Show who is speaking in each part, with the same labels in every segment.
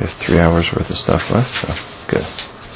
Speaker 1: We have 3 hours worth of stuff left, so good.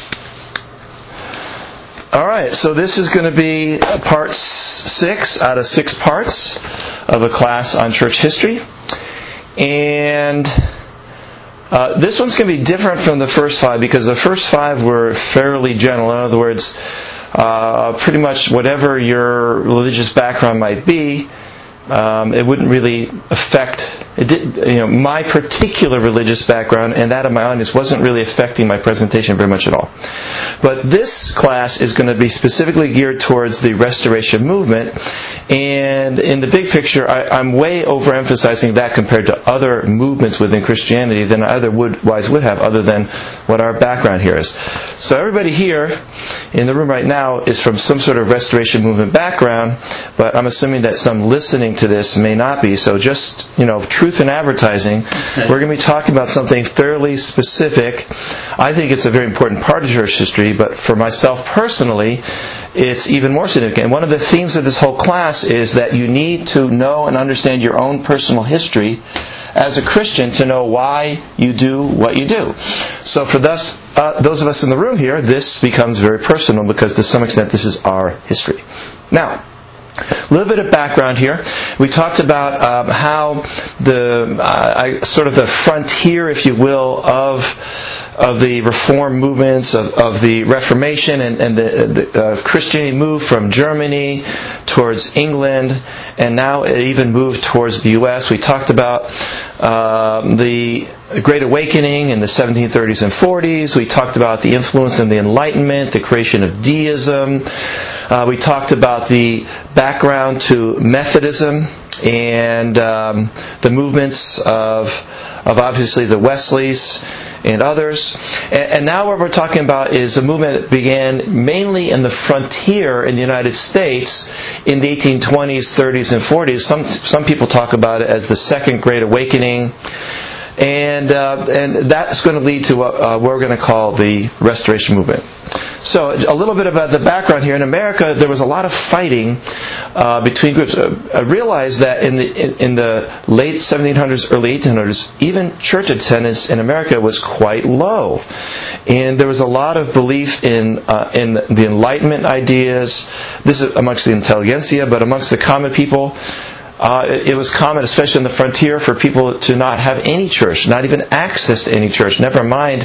Speaker 1: All right, so this is going to be part 6 out of 6 parts of a class on church history. And this one's going to be different from the first 5 because the first 5 were fairly general. In other words, pretty much whatever your religious background might be, it wouldn't really affect. My particular religious background and that of my audience wasn't really affecting my presentation very much at all. But this class is going to be specifically geared towards the Restoration movement, and in the big picture, I'm way overemphasizing that compared to other movements within Christianity than I otherwise would have, other than what our background here is. So everybody here in the room right now is from some sort of Restoration movement background, but I'm assuming that some listening to this may not be. So just, truth in advertising, we're going to be talking about something fairly specific. I think it's a very important part of church history, but for myself personally, it's even more significant. And one of the themes of this whole class is that you need to know and understand your own personal history as a Christian to know why you do what you do. So for those of us in the room here, this becomes very personal because to some extent this is our history. Now, a little bit of background here. We talked about how the frontier, if you will, of the Reform movements, of the Reformation, and the Christianity moved from Germany towards England, and now it even moved towards the U.S. We talked about the Great Awakening in the 1730s and 40s. We talked about the influence of the Enlightenment, the creation of deism. We talked about the background to Methodism and the movements of obviously the Wesleys and others. And now what we're talking about is a movement that began mainly in the frontier in the United States in the 1820s, 30s, and 40s. Some people talk about it as the Second Great Awakening. And that's going to lead to what we're going to call the Restoration Movement. So a little bit about the background here. In America, there was a lot of fighting between groups. I realized that in the late 1700s, early 1800s, even church attendance in America was quite low. And there was a lot of belief in the Enlightenment ideas. This is amongst the intelligentsia, but amongst the common people, it was common, especially in the frontier, for people to not have any church, not even access to any church. Never mind,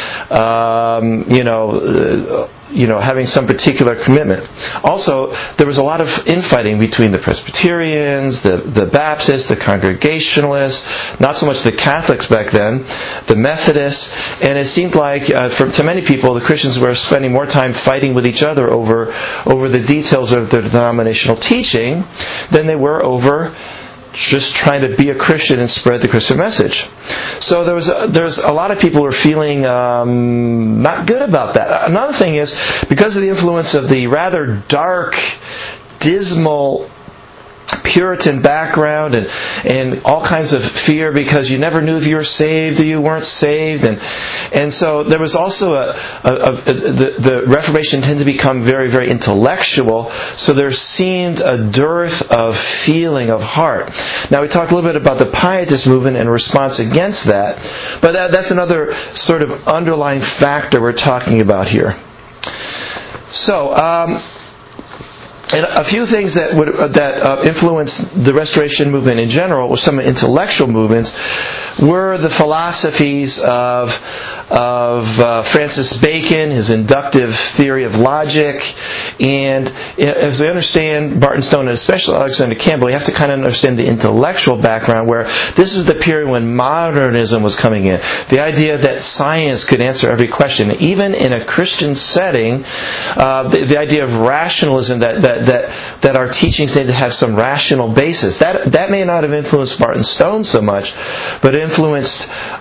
Speaker 1: having some particular commitment. Also, there was a lot of infighting between the Presbyterians, the Baptists, the Congregationalists, not so much the Catholics back then, the Methodists, and it seemed like, to many people, the Christians were spending more time fighting with each other over the details of their denominational teaching than they were over just trying to be a Christian and spread the Christian message. So there's a lot of people who are feeling not good about that. Another thing is, because of the influence of the rather dark, dismal Puritan background and all kinds of fear because you never knew if you were saved or you weren't saved, and so there was also the Reformation tended to become very, very intellectual, so there seemed a dearth of feeling of heart. Now we talked a little bit about the Pietist movement and response against that, but that's another sort of underlying factor we're talking about here. So and a few things that influenced the Restoration movement in general, or some intellectual movements, were the philosophies of Francis Bacon, his inductive theory of logic, and as we understand Barton Stone and especially Alexander Campbell, you have to kind of understand the intellectual background, where this was the period when modernism was coming in. The idea that science could answer every question, even in a Christian setting, the idea of rationalism, that our teachings need to have some rational basis. That may not have influenced Barton Stone so much, but it influenced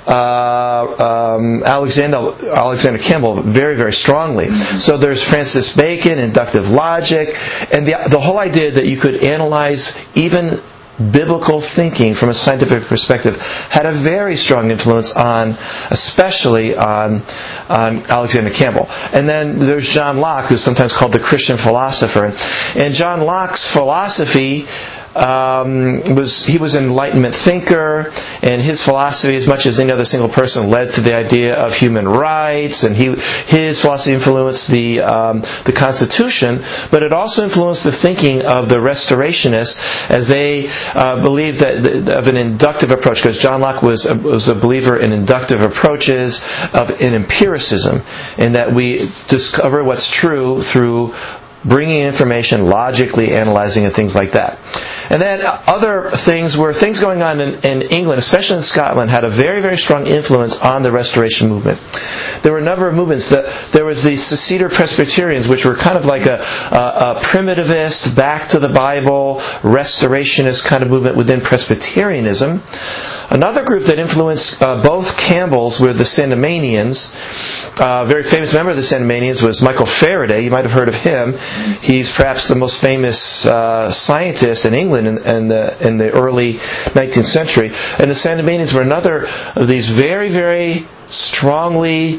Speaker 1: Alexander Campbell very, very strongly. So there's Francis Bacon, inductive logic, and the whole idea that you could analyze even biblical thinking from a scientific perspective had a very strong influence especially on Alexander Campbell. And then there's John Locke, who's sometimes called the Christian philosopher. And John Locke's philosophy he was an Enlightenment thinker, and his philosophy, as much as any other single person, led to the idea of human rights, and his philosophy influenced the Constitution, but it also influenced the thinking of the Restorationists, as they believed that of an inductive approach, because John Locke was a believer in inductive approaches, in empiricism, in that we discover what's true through bringing information, logically analyzing it, things like that. And then other things were things going on in England, especially in Scotland, had a very, very strong influence on the Restoration movement. There were a number of movements. There was the Seceder Presbyterians, which were kind of like a primitivist, back to the Bible, restorationist kind of movement within Presbyterianism. Another group that influenced both Campbells were the Sandemanians. A very famous member of the Sandemanians was Michael Faraday. You might have heard of him. He's perhaps the most famous scientist in England in the early 19th century. And the Sandemanians were another of these very, very strongly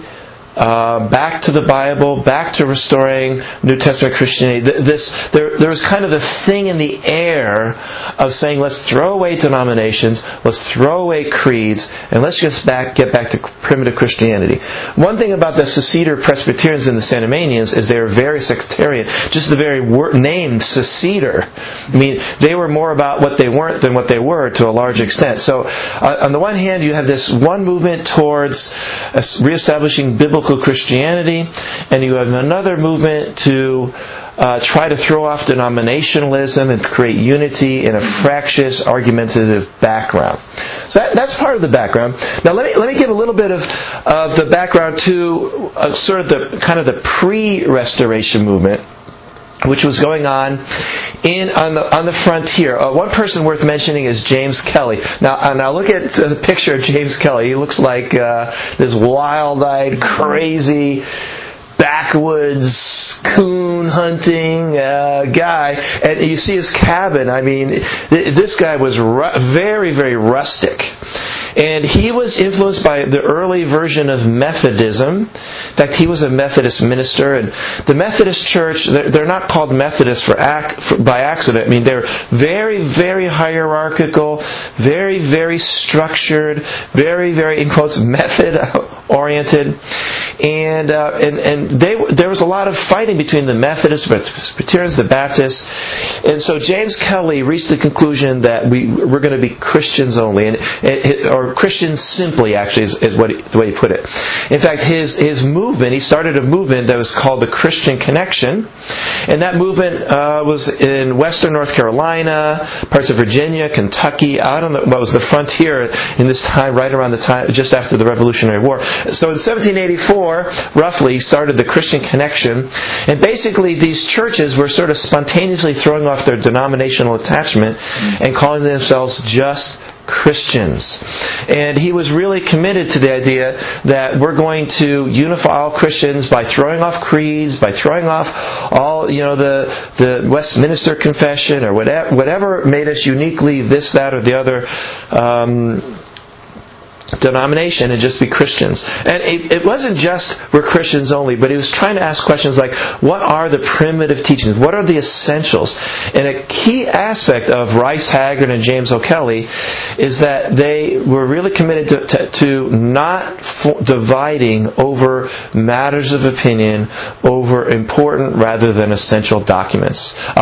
Speaker 1: back to the Bible, back to restoring New Testament Christianity. There was kind of a thing in the air of saying, let's throw away denominations, let's throw away creeds, and let's just get back to primitive Christianity. One thing about the Seceder Presbyterians and the Sandemanians is they were very sectarian. Just the very name, Seceder. I mean, they were more about what they weren't than what they were to a large extent. So, on the one hand, you have this one movement towards reestablishing biblical Christianity, and you have another movement to try to throw off denominationalism and create unity in a fractious, argumentative background. So that's part of the background. Now let me give a little bit of the background to sort of the pre-Restoration movement, which was going on on the frontier. One person worth mentioning is James Kelly. Now look at the picture of James Kelly. He looks like this wild-eyed, crazy, backwoods coon hunting guy, and you see his cabin. I mean, this guy was very, very rustic. And he was influenced by the early version of Methodism. In fact, he was a Methodist minister. And the Methodist Church, they're not called Methodists by accident. I mean, they're very, very hierarchical, very, very structured, very, very, in quotes, method-oriented. And there was a lot of fighting between the Methodists, the Presbyterians, the Baptists. And so James Kelly reached the conclusion that we're going to be Christians only, or Christians simply, actually, is the way he put it. In fact, his movement, he started a movement that was called the Christian Connection, and that movement was in western North Carolina, parts of Virginia, Kentucky, out on what was the frontier in this time, right around the time, just after the Revolutionary War. So in 1784, roughly, started the Christian Connection, and basically these churches were sort of spontaneously throwing off their denominational attachment and calling themselves just Christians. And he was really committed to the idea that we're going to unify all Christians by throwing off creeds, by throwing off all, the Westminster Confession or whatever made us uniquely this, that, or the other denomination, and just be Christians. And it wasn't just we're Christians only, but he was trying to ask questions like, what are the primitive teachings? What are the essentials? And a key aspect of Rice Haggard and James O'Kelly is that they were really committed to not dividing over matters of opinion over important rather than essential doctrines.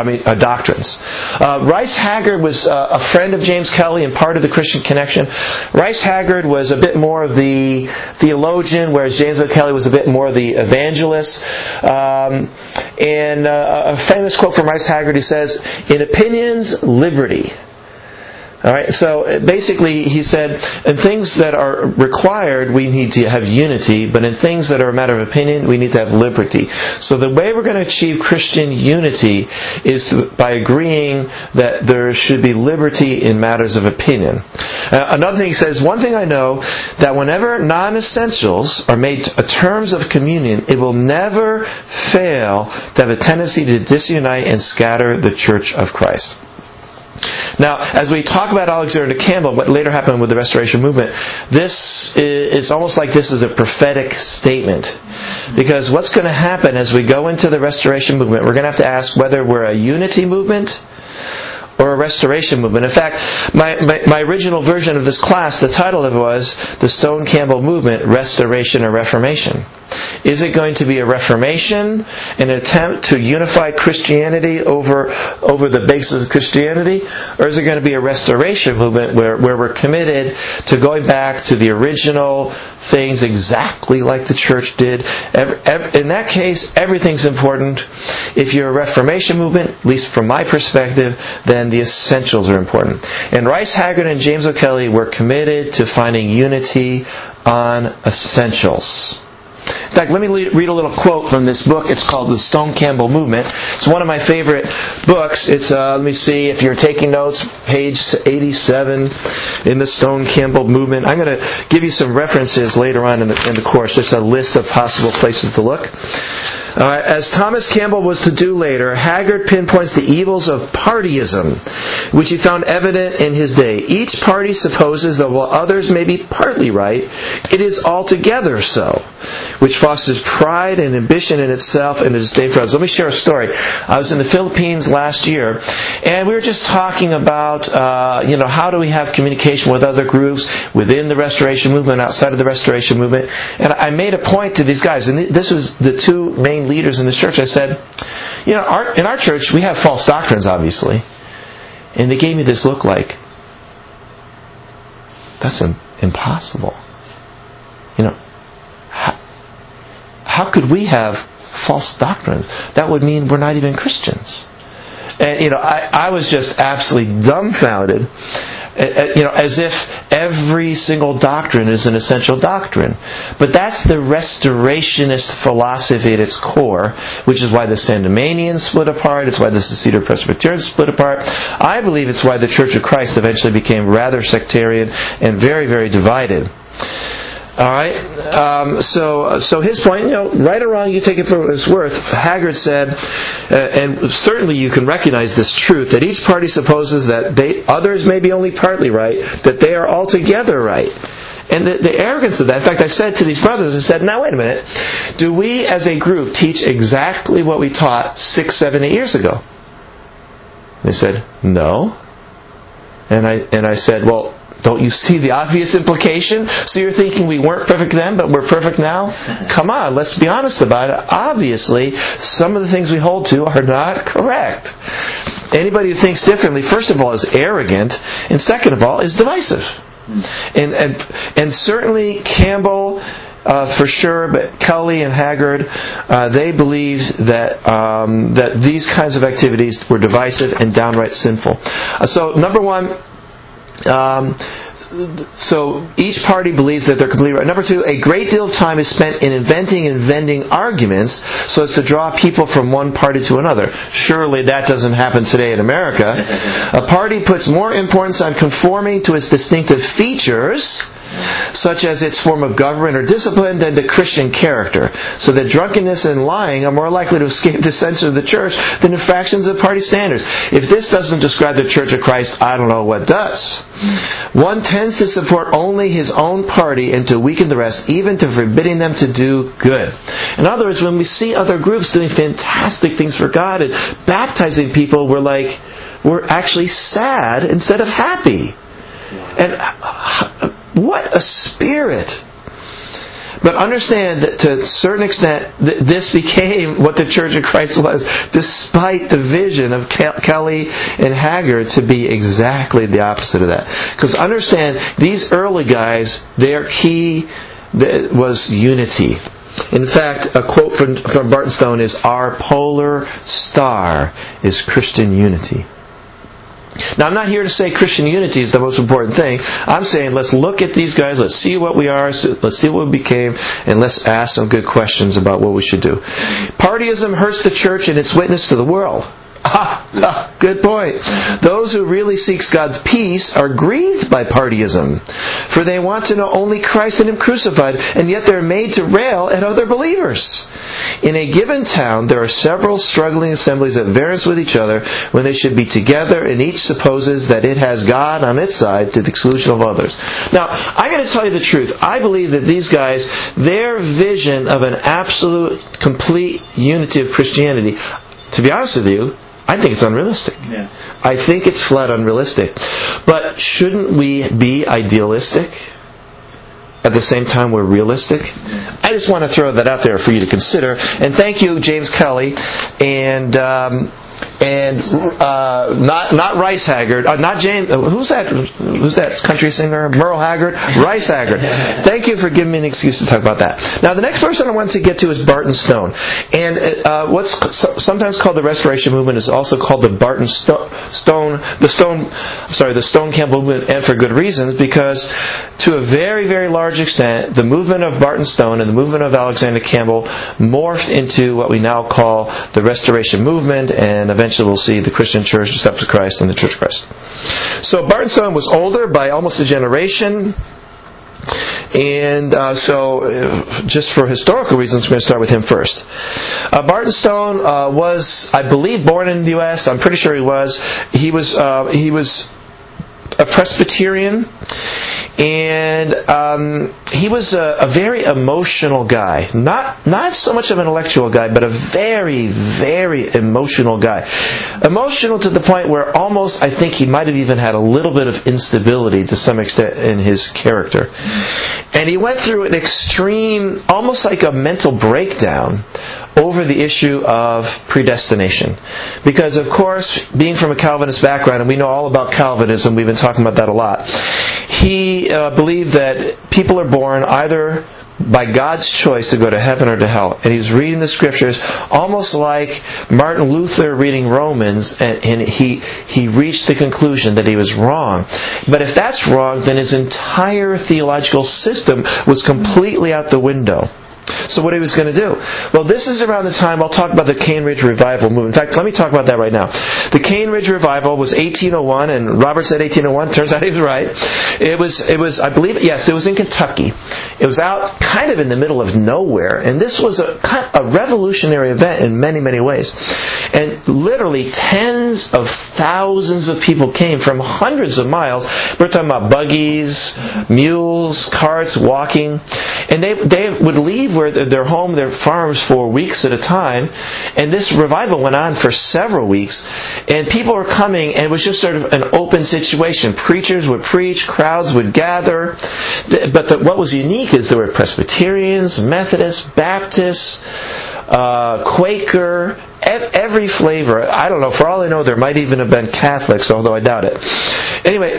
Speaker 1: Rice Haggard was a friend of James Kelly and part of the Christian Connection. Rice Haggard was a bit more of the theologian, whereas James O'Kelly was a bit more of the evangelist. And a famous quote from Rice Haggard, he says, "In opinions, liberty." All right, so basically he said, in things that are required, we need to have unity, but in things that are a matter of opinion, we need to have liberty. So the way we're going to achieve Christian unity is by agreeing that there should be liberty in matters of opinion. Another thing he says, one thing I know, that whenever non-essentials are made terms of communion, it will never fail to have a tendency to disunite and scatter the Church of Christ. Now, as we talk about Alexander Campbell, what later happened with the Restoration Movement, this is almost like this is a prophetic statement. Because what's going to happen as we go into the Restoration Movement, we're going to have to ask whether we're a unity movement or a restoration movement. In fact, my original version of this class, the title of it was The Stone Campbell Movement, Restoration or Reformation. Is it going to be a reformation, an attempt to unify Christianity over the basis of Christianity? Or is it going to be a restoration movement where we're committed to going back to the original things exactly like the church did? In that case, everything's important. If you're a reformation movement, at least from my perspective, then the essentials are important. And Rice Haggard and James O'Kelly were committed to finding unity on essentials. In fact, let me read a little quote from this book. It's called The Stone Campbell Movement. It's one of my favorite books. It's, let me see, if you're taking notes, page 87 in The Stone Campbell Movement. I'm going to give you some references later on in the course, just a list of possible places to look. As Thomas Campbell was to do later, Haggard pinpoints the evils of partyism, which he found evident in his day. Each party supposes that while others may be partly right, it is altogether so, which fosters pride and ambition in itself and a disdain for others. Let me share a story. I was in the Philippines last year, and we were just talking about, how do we have communication with other groups within the Restoration Movement, outside of the Restoration Movement. And I made a point to these guys, and this was the two main leaders in this church. I said, in our church, we have false doctrines, obviously. And they gave me this look like, that's impossible. How could we have false doctrines? That would mean we're not even Christians. And, I was just absolutely dumbfounded. As if every single doctrine is an essential doctrine. But that's the restorationist philosophy at its core, which is why the Sandemanians split apart. It's why the Seceder Presbyterians split apart. I believe it's why the Church of Christ eventually became rather sectarian and very, very divided. All right. So his point, right or wrong, you take it for what it's worth. Haggard said, and certainly you can recognize this truth, that each party supposes that others may be only partly right, that they are altogether right. And the arrogance of that. In fact, I said to these brothers, I said, now wait a minute. Do we as a group teach exactly what we taught 6, 7, 8 years ago? They said, no. And I said, well, don't you see the obvious implication? So you're thinking we weren't perfect then, but we're perfect now? Come on, let's be honest about it. Obviously, some of the things we hold to are not correct. Anybody who thinks differently, first of all, is arrogant, and second of all, is divisive. And certainly Campbell, for sure, but Kelly and Haggard, they believed that these kinds of activities were divisive and downright sinful. So number one, so each party believes that they're completely right. Number two, a great deal of time is spent in inventing and vending arguments so as to draw people from one party to another. Surely that doesn't happen today in America. A party puts more importance on conforming to its distinctive features, such as its form of government or discipline, than the Christian character, so that drunkenness and lying are more likely to escape the censure of the church than infractions of party standards. If this doesn't describe the Church of Christ, I don't know what does. One tends to support only his own party and to weaken the rest, even to forbidding them to do good. In other words, when we see other groups doing fantastic things for God and baptizing people, we're actually sad instead of happy. And what a spirit! But understand that to a certain extent, this became what the Church of Christ was, despite the vision of Kelly and Haggard to be exactly the opposite of that. Because understand, these early guys, their key was unity. In fact, a quote from Barton Stone is, "Our polar star is Christian unity." Now, I'm not here to say Christian unity is the most important thing. I'm saying let's look at these guys, let's see what we are, let's see what we became, and let's ask some good questions about what we should do. Partyism hurts the church and its witness to the world. Good point. Those who really seek God's peace are grieved by partyism, for they want to know only Christ and Him crucified, and yet they're made to rail at other believers. In a given town, there are several struggling assemblies at variance with each other when they should be together, and each supposes that it has God on its side to the exclusion of others. Now, I'm going to tell you the truth. I believe that these guys, their vision of an absolute, complete unity of Christianity, to be honest with you, I think it's unrealistic.
Speaker 2: Yeah.
Speaker 1: I think it's flat unrealistic. But shouldn't we be idealistic at the same time we're realistic? I just want to throw that out there for you to consider. And thank you, James Kelly, and not Rice Haggard, not James. Who's that? Who's that country singer? Merle Haggard, Rice Haggard. Thank you for giving me an excuse to talk about that. Now, the next person I want to get to is Barton Stone, and what's sometimes called the Restoration Movement is also called the Stone Campbell movement, and for good reasons, because to a very, very large extent, the movement of Barton Stone and the movement of Alexander Campbell morphed into what we now call the Restoration Movement, and eventually we'll see the Christian Church, the Steps of Christ, and the Church of Christ. So Barton Stone was older by almost a generation. And so, just for historical reasons, we're going to start with him first. Barton Stone was, I believe, born in the U.S. I'm pretty sure he was. He was a Presbyterian, and he was a very emotional guy. Not so much of an intellectual guy, but a very, very emotional guy. Emotional to the point where almost, I think, he might have even had a little bit of instability to some extent in his character. And he went through an extreme, almost like a mental breakdown over the issue of predestination. Because, of course, being from a Calvinist background, and we know all about Calvinism, we've been talking about that a lot, he believed that people are born either by God's choice to go to heaven or to hell. And he was reading the Scriptures almost like Martin Luther reading Romans, and he reached the conclusion that he was wrong. But if that's wrong, then his entire theological system was completely out the window. So what he was going to do? Well, this is around the time I'll talk about the Cane Ridge Revival movement. In fact, let me talk about that right now. The Cane Ridge Revival was 1801, and Robert said 1801. Turns out he was right. It was. I believe. Yes, it was in Kentucky. It was out kind of in the middle of nowhere, and this was a revolutionary event in many, many ways. And literally tens of thousands of people came from hundreds of miles. We're talking about buggies, mules, carts, walking, and they would leave their home, their farms for weeks at a time, and this revival went on for several weeks, and people were coming, and it was just sort of an open situation. Preachers would preach, crowds would gather, but what was unique is there were Presbyterians, Methodists, Baptists, Quaker, every flavor. I don't know, for all I know there might even have been Catholics, although I doubt it. Anyway,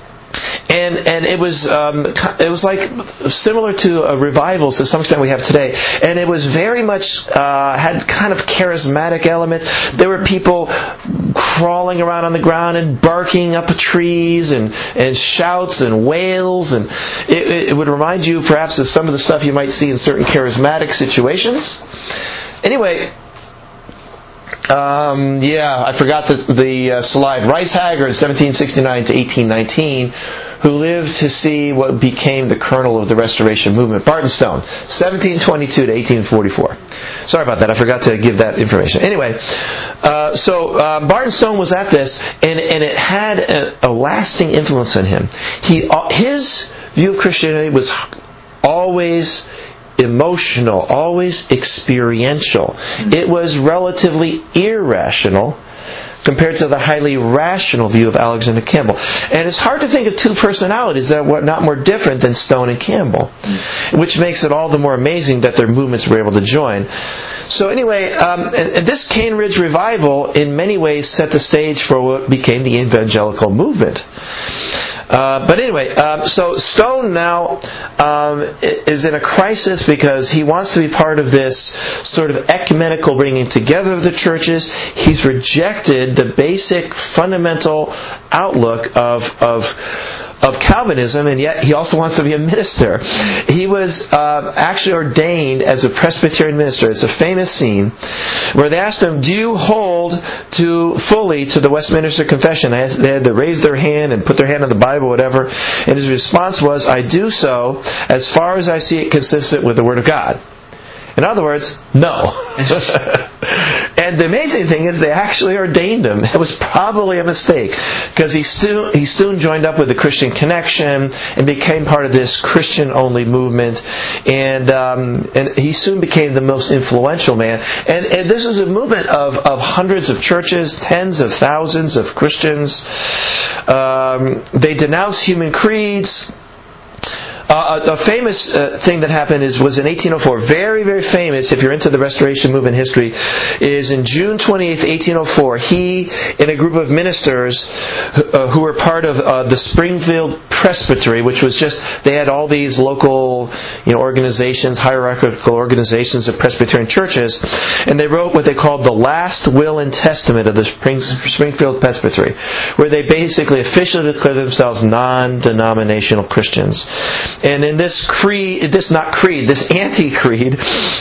Speaker 1: and it was like similar to a revival to some extent we have today, and it was very much had kind of charismatic elements. There were people crawling around on the ground and barking up trees and shouts and wails, and it would remind you perhaps of some of the stuff you might see in certain charismatic situations. Anyway. I forgot the slide. Rice Haggard, 1769 to 1819, who lived to see what became the kernel of the Restoration Movement. Barton Stone, 1722 to 1844. Sorry about that. I forgot to give that information. Anyway, so Barton Stone was at this, and it had a lasting influence on him. His view of Christianity was always emotional, always experiential. It was relatively irrational compared to the highly rational view of Alexander Campbell. And it's hard to think of two personalities that were not more different than Stone and Campbell, which makes it all the more amazing that their movements were able to join. So anyway, and this Cane Ridge Revival in many ways set the stage for what became the evangelical movement. But anyway, so Stone now is in a crisis because he wants to be part of this sort of ecumenical bringing together of the churches. He's rejected the basic fundamental outlook of Calvinism, and yet he also wants to be a minister. He was actually ordained as a Presbyterian minister. It's a famous scene where they asked him, "Do you hold fully to the Westminster Confession?" They had to raise their hand and put their hand on the Bible, whatever. And his response was, "I do so as far as I see it consistent with the Word of God." In other words, no. And the amazing thing is they actually ordained him. It was probably a mistake, because he soon joined up with the Christian Connection and became part of this Christian-only movement. And he soon became the most influential man. And this is a movement of hundreds of churches, tens of thousands of Christians. They denounced human creeds. A famous thing that happened was in 1804. Very, very famous, if you're into the Restoration Movement history, is in June 28th, 1804, he and a group of ministers who were part of the Springfield Presbytery, which was just, they had all these local organizations, hierarchical organizations of Presbyterian churches, and they wrote what they called the Last Will and Testament of the Springfield Presbytery, where they basically officially declared themselves non-denominational Christians. And in this anti-creed,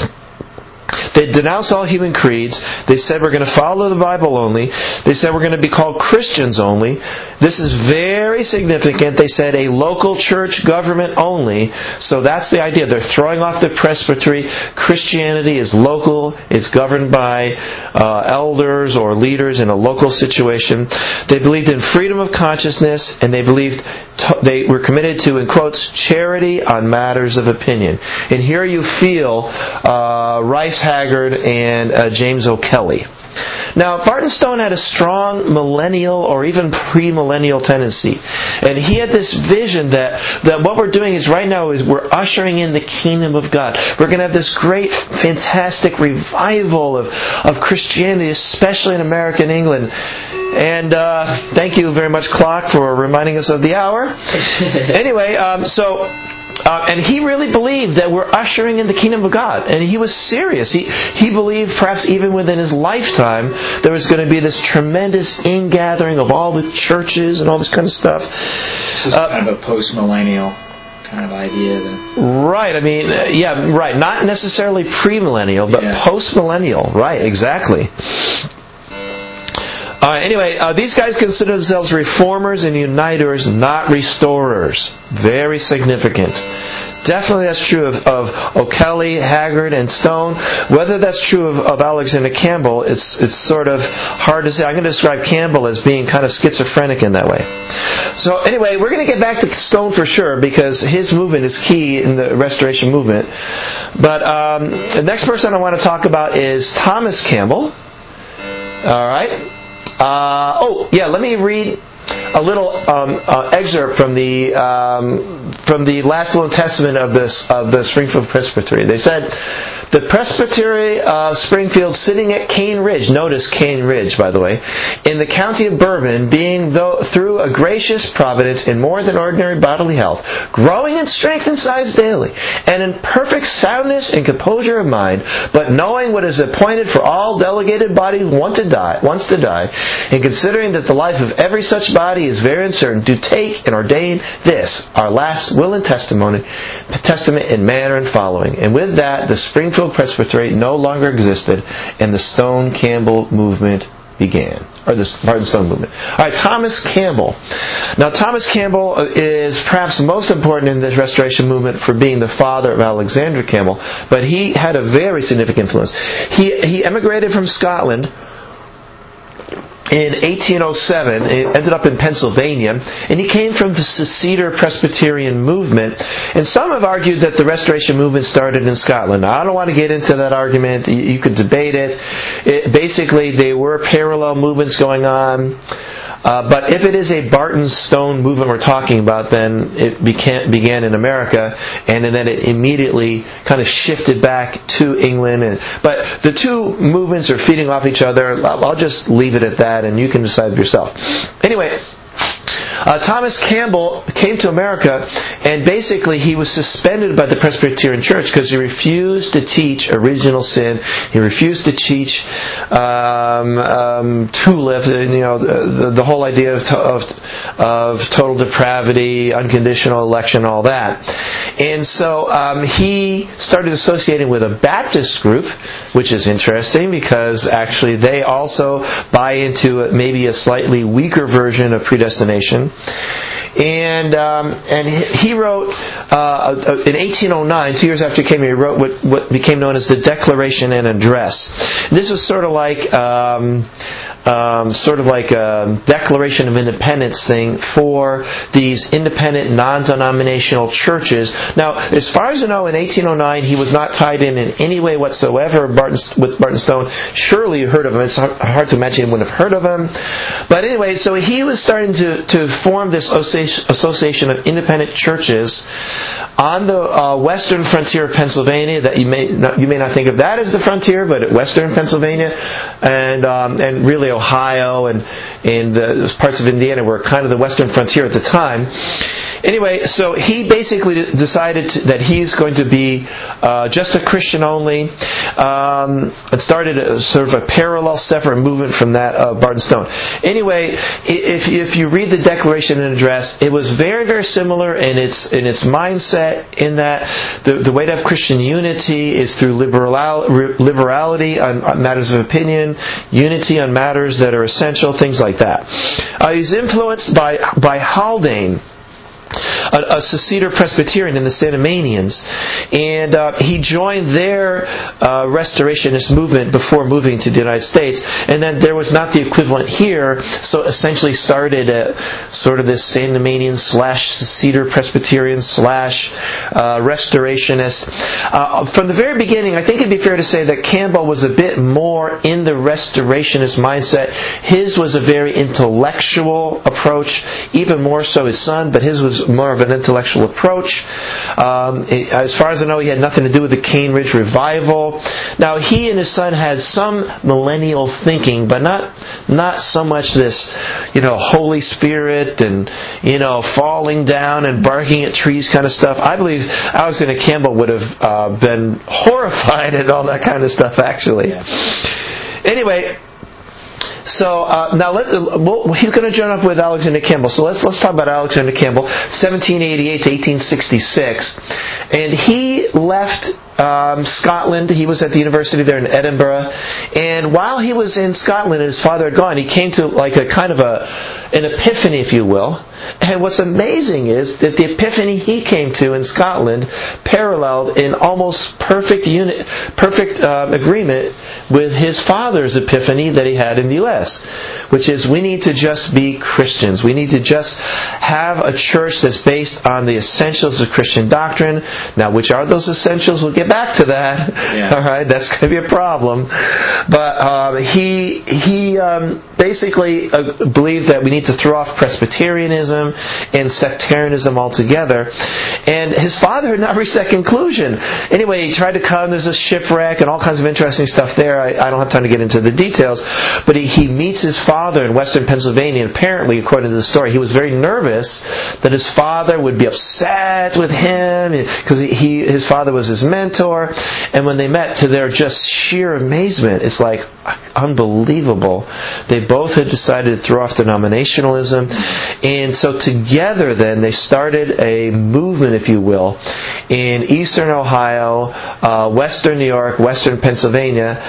Speaker 1: they denounced all human creeds. They said we're going to follow the Bible only. They said we're going to be called Christians only. This is very significant. They said a local church government only. So that's the idea. They're throwing off the presbytery. Christianity is local. It's governed by elders or leaders in a local situation. They believed in freedom of consciousness, and they they were committed to, in quotes, charity on matters of opinion. And here you feel Rice Haggard and James O'Kelly. Now, Barton Stone had a strong millennial or even premillennial tendency. And he had this vision that what we're doing is right now is we're ushering in the kingdom of God. We're going to have this great, fantastic revival of Christianity, especially in America and England. And thank you very much, Clock, for reminding us of the hour. Anyway, and he really believed that we're ushering in the kingdom of God. And he was serious. He believed perhaps even within his lifetime there was going to be this tremendous ingathering of all the churches and all this kind of stuff.
Speaker 2: So it's kind of a post-millennial kind of idea then.
Speaker 1: Right. I mean, right. Not necessarily premillennial, but post-millennial. Right, exactly. Anyway, these guys consider themselves reformers and uniters, not restorers. Very significant. Definitely that's true of O'Kelly, Haggard, and Stone. Whether that's true of Alexander Campbell, it's sort of hard to say. I'm going to describe Campbell as being kind of schizophrenic in that way. So anyway, we're going to get back to Stone for sure, because his movement is key in the Restoration movement. But the next person I want to talk about is Thomas Campbell. All right. Let me read a little excerpt from the Last Will and Testament of the Springfield Presbytery. They said, the Presbytery of Springfield, sitting at Cane Ridge, notice Cane Ridge, by the way, in the county of Bourbon, being through a gracious providence in more than ordinary bodily health, growing in strength and size daily, and in perfect soundness and composure of mind, but knowing what is appointed for all delegated bodies once to die, and considering that the life of every such body is very uncertain, do take and ordain this, our last will and testament in manner and following. And with that, the Springfield Presbytery no longer existed, and the Stone Campbell movement began. Or the Barton Stone movement. Alright, Thomas Campbell. Now, Thomas Campbell is perhaps most important in this Restoration movement for being the father of Alexander Campbell, but he had a very significant influence. He emigrated from Scotland in 1807, it ended up in Pennsylvania, and he came from the Seceder Presbyterian movement. And some have argued that the Restoration movement started in Scotland. Now, I don't want to get into that argument. You could debate it. Basically, there were parallel movements going on. But if it is a Barton Stone movement we're talking about, then it began in America, and then it immediately kind of shifted back to England. But the two movements are feeding off each other. I'll just leave it at that, and you can decide for yourself. Anyway, Thomas Campbell came to America, and basically he was suspended by the Presbyterian Church because he refused to teach original sin. He refused to teach tulip, the whole idea of total depravity, unconditional election, all that. And so he started associating with a Baptist group, which is interesting because actually they also buy into maybe a slightly weaker version of predestination. And he wrote in 1809, 2 years after he came here, he wrote what became known as the Declaration and Address. This was sort of like a Declaration of Independence thing for these independent, non-denominational churches. Now, as far as I know, in 1809, he was not tied in any way whatsoever with Barton Stone. Surely you heard of him. It's hard to imagine you wouldn't have heard of him. But anyway, so he was starting to form this association of independent churches on the western frontier of Pennsylvania. That you may not think of that as the frontier, but western Pennsylvania and really Ohio and the parts of Indiana were kind of the western frontier at the time. Anyway, so he basically decided that he's going to be just a Christian only, and started a sort of a parallel separate movement from that of Barton Stone. Anyway, if you read the Declaration and Address, it was very, very similar in its mindset, in that the way to have Christian unity is through liberality on matters of opinion, unity on matters that are essential, things like that. He's influenced by Haldane, a Seceder Presbyterian in the Sandemanians, and he joined their restorationist movement before moving to the United States, and then there was not the equivalent here, so essentially started sort of this Sandemanian / Seceder Presbyterian / restorationist. From the very beginning, I think it'd be fair to say that Campbell was a bit more in the restorationist mindset. His was a very intellectual approach, even more so his son, but his was more of an intellectual approach. As far as I know, he had nothing to do with the Cane Ridge Revival. Now, he and his son had some millennial thinking, but not so much this, Holy Spirit and, falling down and barking at trees kind of stuff. I believe Alexander Campbell would have been horrified at all that kind of stuff, actually. Anyway, so now he's going to join up with Alexander Campbell. So let's talk about Alexander Campbell, 1788 to 1866, and he left Scotland. He was at the university there in Edinburgh, and while he was in Scotland and his father had gone, he came to like a kind of an epiphany, if you will. And what's amazing is that the epiphany he came to in Scotland paralleled in almost perfect agreement with his father's epiphany that he had in the U.S., which is we need to just be Christians. We need to just have a church that's based on the essentials of Christian doctrine. Now, which are those essentials? We'll get back to that. Yeah. All right, that's going to be a problem. But he basically believed that we need to throw off Presbyterianism and sectarianism altogether. And his father had not reached that conclusion. Anyway, he tried to come. There's a shipwreck and all kinds of interesting stuff there. I don't have time to get into the details. But he meets his father in western Pennsylvania, and apparently, according to the story, he was very nervous that his father would be upset with him because his father was his mentor. And when they met, to their just sheer amazement, it's like unbelievable. They both had decided to throw off denominationalism. And so together then they started a movement, if you will, in eastern Ohio, western New York, western Pennsylvania,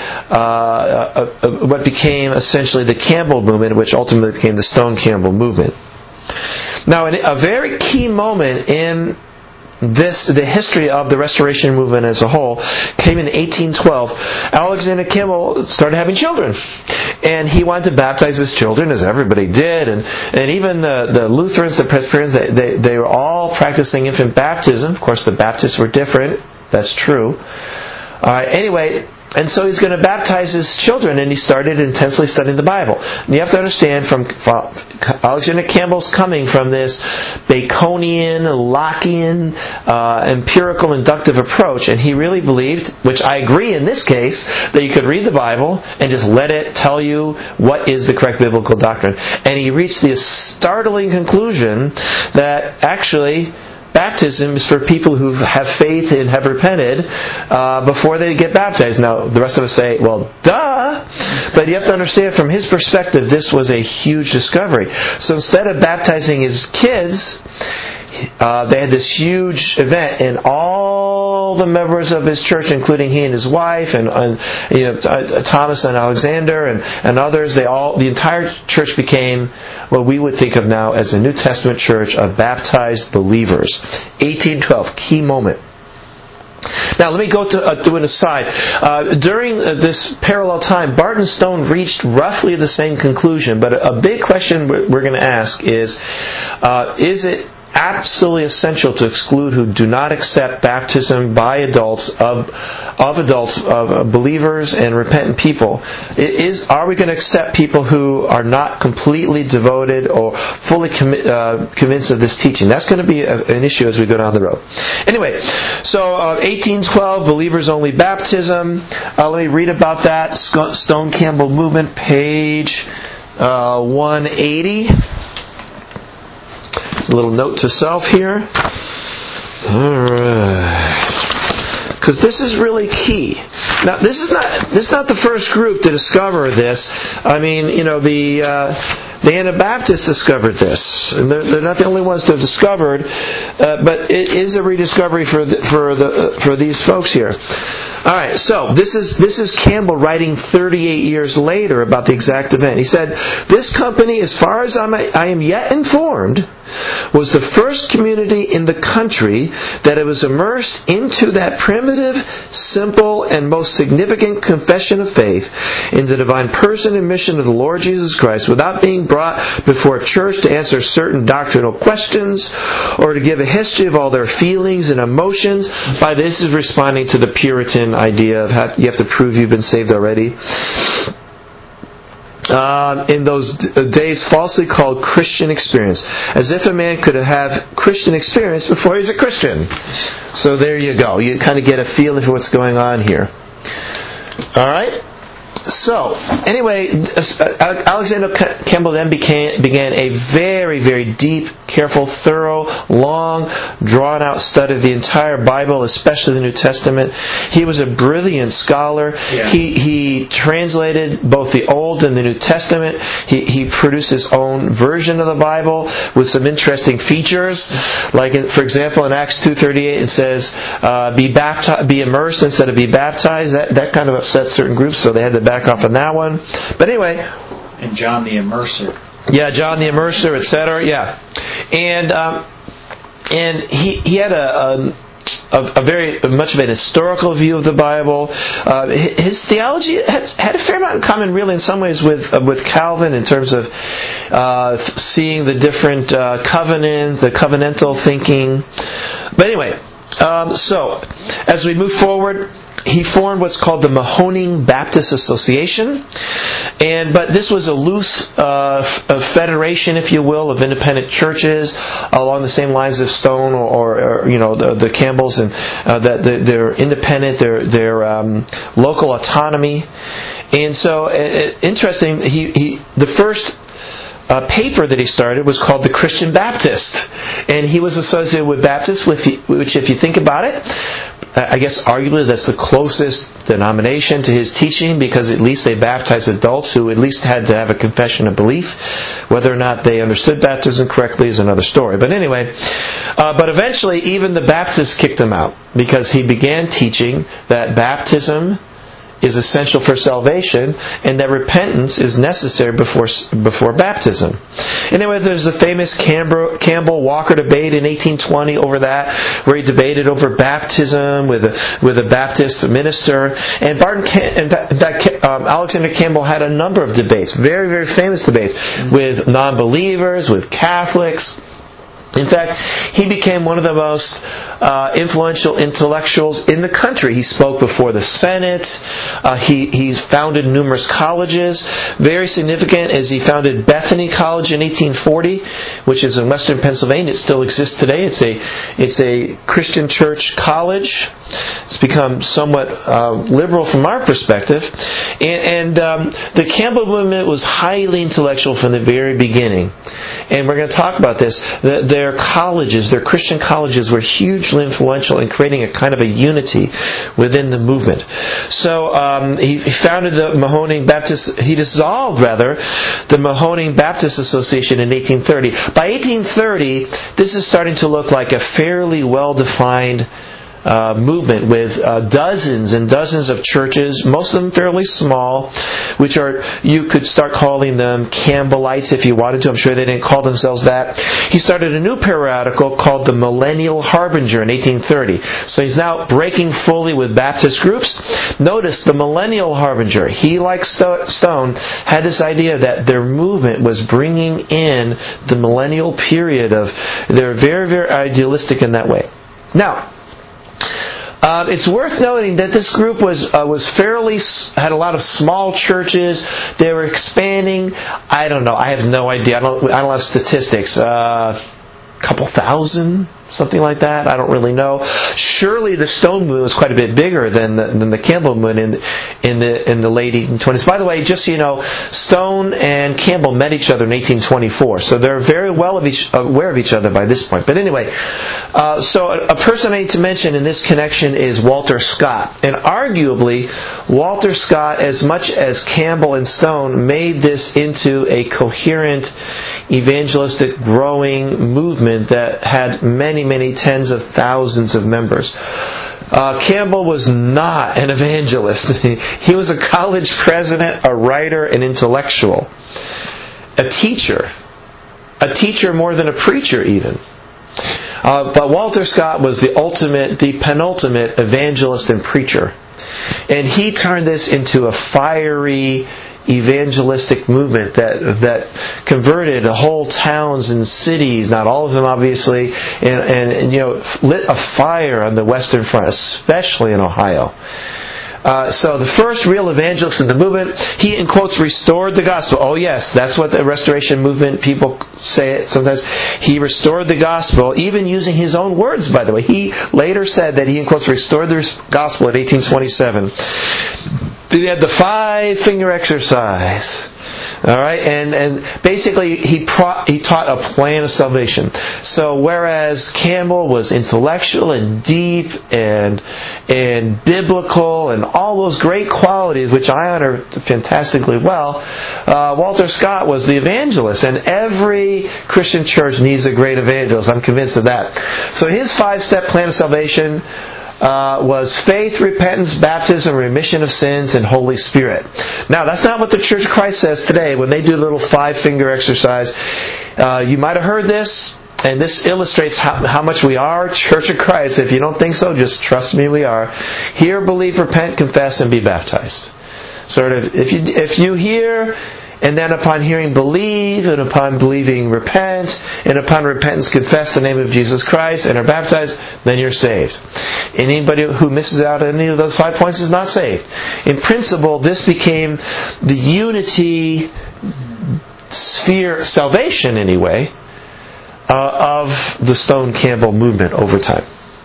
Speaker 1: what became essentially the Campbell movement, which ultimately became the Stone Campbell movement. Now, a very key moment in the history of the Restoration movement as a whole came in 1812. Alexander Campbell started having children, and he wanted to baptize his children, as everybody did, and even the Lutherans, the Presbyterians, they were all practicing infant baptism. Of course, the Baptists were different. That's true. Anyway. And so he's going to baptize his children, and he started intensely studying the Bible. And you have to understand, from Alexander Campbell's coming from this Baconian, Lockean, empirical, inductive approach, and he really believed, which I agree in this case, that you could read the Bible and just let it tell you what is the correct biblical doctrine. And he reached the startling conclusion that actually baptism is for people who have faith and have repented before they get baptized. Now, the rest of us say, well, duh! But you have to understand, from his perspective, this was a huge discovery. So instead of baptizing his kids, they had this huge event, and all all the members of his church, including he and his wife, and Thomas and Alexander and others, the entire church became what we would think of now as a New Testament church of baptized believers. 1812, key moment. Now, let me go to an aside. During this parallel time, Barton Stone reached roughly the same conclusion, but a big question we're going to ask is it absolutely essential to exclude who do not accept baptism by adults of believers and repentant people? Are we going to accept people who are not completely devoted or fully convinced of this teaching? That's going to be an issue as we go down the road. Anyway, so 1812, believers only baptism. Let me read about that. Stone Campbell Movement, page 180. A little note to self here. Alright. Because this is really key. Now, this is not the first group to discover this. I mean, the Anabaptists discovered this, and they're not the only ones to have discovered, but it is a rediscovery for these folks here. All right, so this is Campbell writing 38 years later about the exact event. He said, "This company, as far as I am yet informed, was the first community in the country that it was immersed into that primitive, simple, and most significant confession of faith in the divine person and mission of the Lord Jesus Christ, without being brought before a church to answer certain doctrinal questions or to give a history of all their feelings and emotions." By this is responding to the Puritan idea of how you have to prove you've been saved already. In those days falsely called Christian experience. As if a man could have Christian experience before he's a Christian. So there you go. You kind of get a feeling for what's going on here. Alright? So, anyway, Alexander Campbell then began a very, very deep, careful, thorough, long, drawn-out study of the entire Bible, especially the New Testament. He was a brilliant scholar.
Speaker 2: Yeah.
Speaker 1: He translated both the Old and the New Testament. He produced his own version of the Bible with some interesting features. Like, for example, in Acts 2:38, it says, be immersed instead of be baptized. That kind of upset certain groups, so they had to back off on that one. But anyway.
Speaker 2: And John the Immerser.
Speaker 1: Yeah, John the Immerser, etc. Yeah. And he had a very much of an historical view of the Bible. His theology had a fair amount in common, really, in some ways, with Calvin in terms of seeing the different the covenantal thinking. But anyway, so as we move forward, he formed what's called the Mahoning Baptist Association, but this was a loose federation, if you will, of independent churches along the same lines of Stone or the Campbells, and that they're independent, they're local autonomy, and so interesting. The first paper that he started was called the Christian Baptist, and he was associated with Baptists, which, if you think about it, I guess arguably that's the closest denomination to his teaching, because at least they baptized adults who at least had to have a confession of belief. Whether or not they understood baptism correctly is another story. But anyway, but eventually even the Baptists kicked him out, because he began teaching that baptism is essential for salvation, and that repentance is necessary before baptism. Anyway, there's the famous Campbell-Walker debate in 1820 over that, where he debated over baptism with a Baptist minister. And Alexander Campbell had a number of debates, very, very famous debates, with non-believers, with Catholics. In fact, he became one of the most influential intellectuals in the country. He spoke before the Senate. He founded numerous colleges. Very significant is he founded Bethany College in 1840, which is in western Pennsylvania. It still exists today. It's a Christian church college. It's become somewhat liberal from our perspective. And the Campbell movement was highly intellectual from the very beginning. And we're going to talk about this. Their colleges, their Christian colleges, were hugely influential in creating a kind of a unity within the movement. So he founded the Mahoning Baptist, he dissolved the Mahoning Baptist Association in 1830. By 1830, this is starting to look like a fairly well-defined movement with dozens and dozens of churches, most of them fairly small, which are, you could start calling them Campbellites if you wanted to. I'm sure they didn't call themselves that. He started a new periodical called the Millennial Harbinger in 1830. So he's now breaking fully with Baptist groups. Notice the Millennial Harbinger. He, like Stone, had this idea that their movement was bringing in the millennial period of, they're very, very idealistic in that way. Now, it's worth noting that this group had a lot of small churches. They were expanding. I don't know. I have no idea. I don't have statistics. Couple thousand, something like that. I don't really know. Surely the Stone movement was quite a bit bigger than the Campbell movement in the late 1820s. By the way, just so you know, Stone and Campbell met each other in 1824, so they're very well aware of each other by this point. But anyway, so a person I need to mention in this connection is Walter Scott, and arguably Walter Scott, as much as Campbell and Stone, made this into a coherent, evangelistic, growing movement that had many, many tens of thousands of members. Campbell was not an evangelist. He was a college president, a writer, an intellectual, a teacher more than a preacher even. But Walter Scott was the penultimate evangelist and preacher. And he turned this into a fiery evangelistic movement that converted whole towns and cities, not all of them obviously, and lit a fire on the Western Front, especially in Ohio. So the first real evangelist in the movement, he, in quotes, restored the gospel. Oh yes, that's what the Restoration Movement people say it sometimes. He restored the gospel, even using his own words, by the way. He later said that he, in quotes, restored the gospel in 1827. He had the 5-finger exercise. Alright, and basically he taught a plan of salvation. So whereas Campbell was intellectual and deep and biblical and all those great qualities which I honor fantastically well, Walter Scott was the evangelist, and every Christian church needs a great evangelist. I'm convinced of that. So his 5-step plan of salvation was faith, repentance, baptism, remission of sins, and Holy Spirit. Now, that's not what the Church of Christ says today when they do the little 5-finger exercise. You might have heard this, and this illustrates how much we are Church of Christ. If you don't think so, just trust me, we are. Hear, believe, repent, confess, and be baptized. Sort of, if you hear, and then upon hearing believe, and upon believing repent, and upon repentance confess the name of Jesus Christ, and are baptized, then you're saved. Anybody who misses out on any of those 5 points is not saved. In principle, this became the unity sphere, salvation anyway, of the Stone-Campbell movement over time.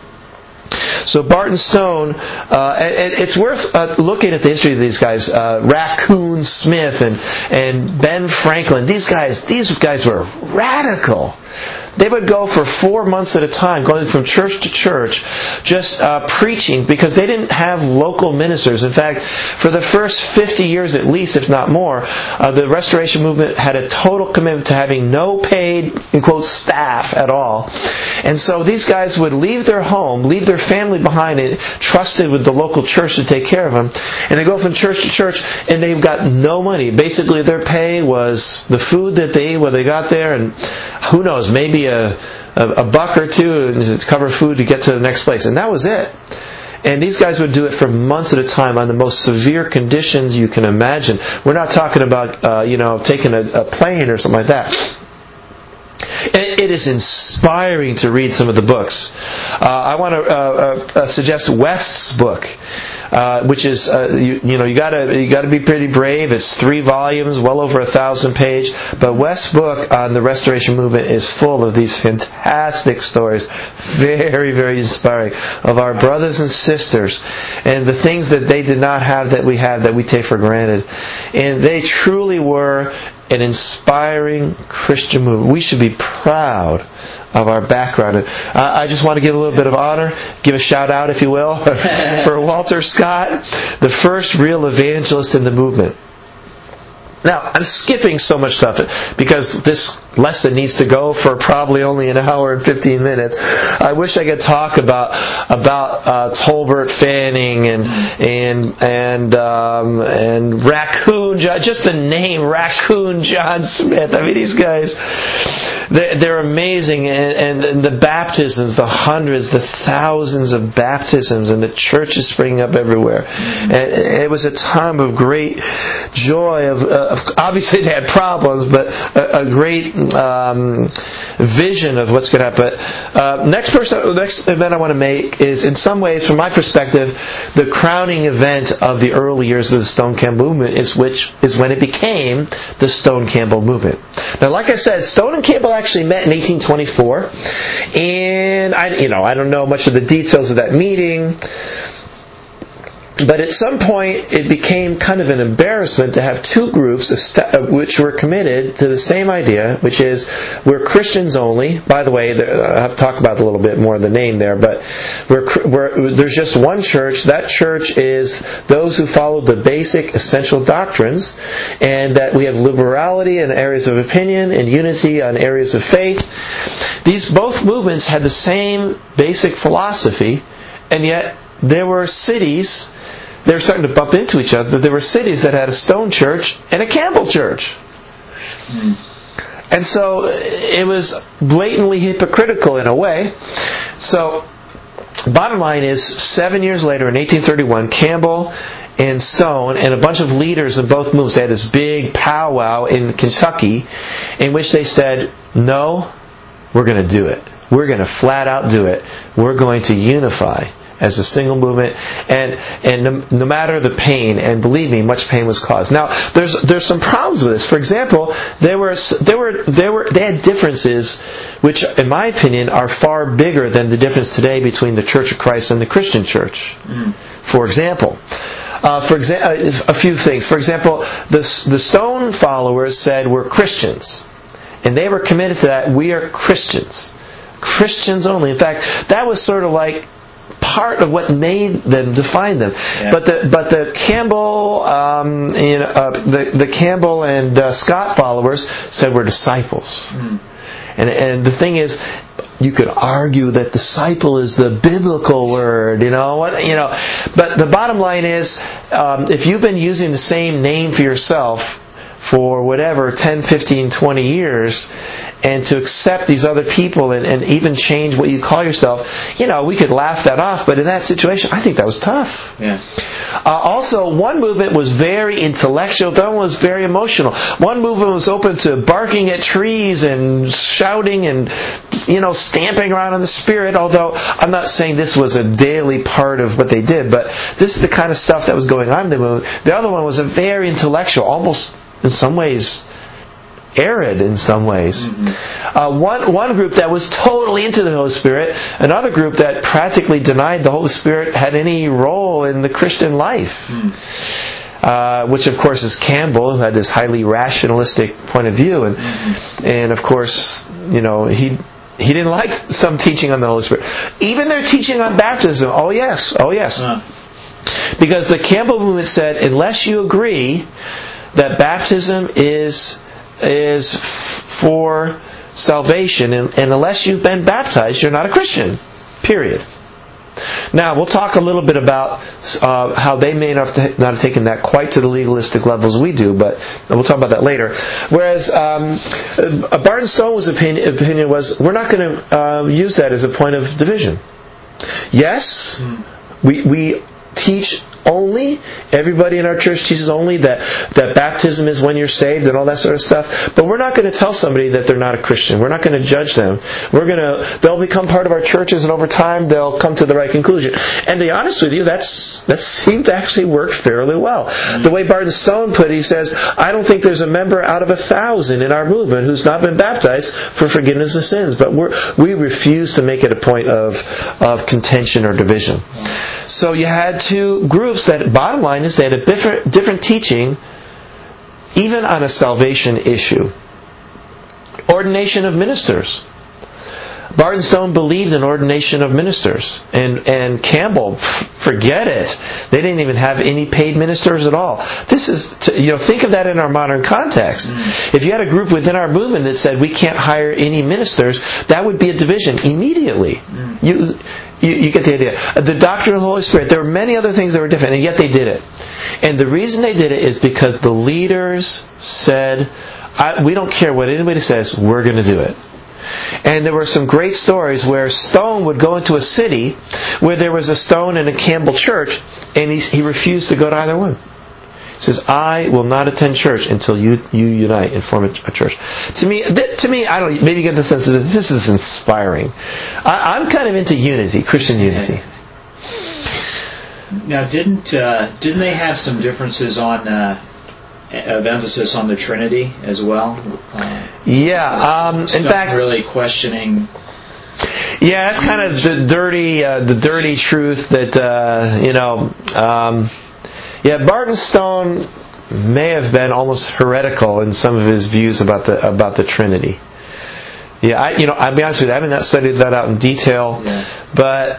Speaker 1: So Barton Stone, it's worth looking at the history of these guys. Raccoon Smith and Ben Franklin. These guys were radical. They would go for 4 months at a time, going from church to church, just preaching, because they didn't have local ministers. In fact, for the first 50 years at least, if not more, the Restoration Movement had a total commitment to having no paid, in quotes, staff at all. And so these guys would leave their home, leave their family behind, and trusted with the local church to take care of them. And they go from church to church, and they've got no money. Basically, their pay was the food that they ate when they got there, and who knows, maybe a buck or two to cover food to get to the next place. And that was it. And these guys would do it for months at a time on the most severe conditions you can imagine. We're not talking about, taking a plane or something like that. It is inspiring to read some of the books. I want to suggest West's book, which is you got to be pretty brave. It's 3 volumes, well over 1,000 pages. But West's book on the Restoration Movement is full of these fantastic stories, very, very inspiring, of our brothers and sisters and the things that they did not have that we have, that we take for granted. And they truly were an inspiring Christian movement. We should be proud of our background. I just want to give a little bit of honor, give a shout out, if you will, for Walter Scott, the first real evangelist in the movement. Now, I'm skipping so much stuff because this lesson needs to go for probably only an hour and 15 minutes. I wish I could talk about Tolbert Fanning and Raccoon John, just the name Raccoon John Smith. I mean, these guys, they're amazing, and the baptisms, the hundreds, the thousands of baptisms, and the churches springing up everywhere. And it was a time of great joy. Of obviously they had problems, but a great vision of what's going to happen. Next event I want to make is, in some ways, from my perspective, the crowning event of the early years of the Stone Campbell movement is when it became the Stone Campbell movement. Now, like I said, Stone and Campbell actually met in 1824, and I don't know much of the details of that meeting. But at some point, it became kind of an embarrassment to have two groups which were committed to the same idea, which is we're Christians only. By the way, I have to talk about a little bit more of the name there, but there's just one church. That church is those who follow the basic essential doctrines, and that we have liberality in areas of opinion and unity on areas of faith. These both movements had the same basic philosophy, and yet there were cities. They were starting to bump into each other. There were cities that had a Stone church and a Campbell church. And so it was blatantly hypocritical in a way. So bottom line is, 7 years later in 1831, Campbell and Stone and a bunch of leaders of both movements, they had this big powwow in Kentucky in which they said, no, we're going to do it. We're going to flat out do it. We're going to unify as a single movement, and no matter the pain, and believe me, much pain was caused. Now, there's some problems with this. For example, they had differences, which, in my opinion, are far bigger than the difference today between the Church of Christ and the Christian Church. For example, a few things. For example, the Stone followers said we're Christians, and they were committed to that. We are Christians, Christians only. In fact, that was sort of like part of what made them, define them. Yeah. But the Campbell, the Campbell and Scott followers said we're disciples. And the thing is, you could argue that disciple is the biblical word, But the bottom line is, if you've been using the same name for yourself for whatever, 10, 15, 20 years, and to accept these other people and even change what you call yourself, we could laugh that off, but in that situation, I think that was tough.
Speaker 2: Yeah.
Speaker 1: Also, one movement was very intellectual, the other one was very emotional. One movement was open to barking at trees and shouting and, stamping around in the Spirit, although I'm not saying this was a daily part of what they did, but this is the kind of stuff that was going on in the movement. The other one was a very intellectual, almost in some ways arid in some ways. One group that was totally into the Holy Spirit, another group that practically denied the Holy Spirit had any role in the Christian life. Which of course is Campbell, who had this highly rationalistic point of view, and of course, he didn't like some teaching on the Holy Spirit. Even their teaching on baptism, oh yes. Because the Campbell movement said, unless you agree that baptism is for salvation, and unless you've been baptized, you're not a Christian. Period. Now, we'll talk a little bit about how they may not have taken that quite to the legalistic levels we do, but we'll talk about that later. Whereas Barton Stone's opinion was, we're not going to use that as a point of division. Yes, we teach only, everybody in our church teaches only that baptism is when you're saved and all that sort of stuff, but we're not going to tell somebody that they're not a Christian. We're not going to judge them. They'll become part of our churches, and over time they'll come to the right conclusion. And to be honest with you, that seemed to actually work fairly well. The way Barton Stone put it, he says, I don't think there's a member out of 1,000 in our movement who's not been baptized for forgiveness of sins, but we refuse to make it a point of contention or division. So you had two groups that, bottom line is, they had a different teaching, even on a salvation issue. Ordination of ministers. Barton Stone believed in ordination of ministers, and Campbell, forget it. They didn't even have any paid ministers at all. This is, think of that in our modern context. If you had a group within our movement that said we can't hire any ministers, that would be a division immediately. You get the idea. The doctrine of the Holy Spirit, there were many other things that were different, and yet they did it. And the reason they did it is because the leaders said, we don't care what anybody says, we're going to do it. And there were some great stories where Stone would go into a city where there was a Stone and a Campbell church, and he refused to go to either one. He says, I will not attend church until you unite and form a church. To me, I don't. Maybe you get the sense that this is inspiring. I'm kind of into unity, Christian unity.
Speaker 2: Now, didn't they have some differences on of emphasis on the Trinity as well? In fact, really questioning.
Speaker 1: Yeah, that's kind of the dirty truth that Barton Stone may have been almost heretical in some of his views about the Trinity. Yeah, I'll be honest with you, I haven't studied that out in detail, but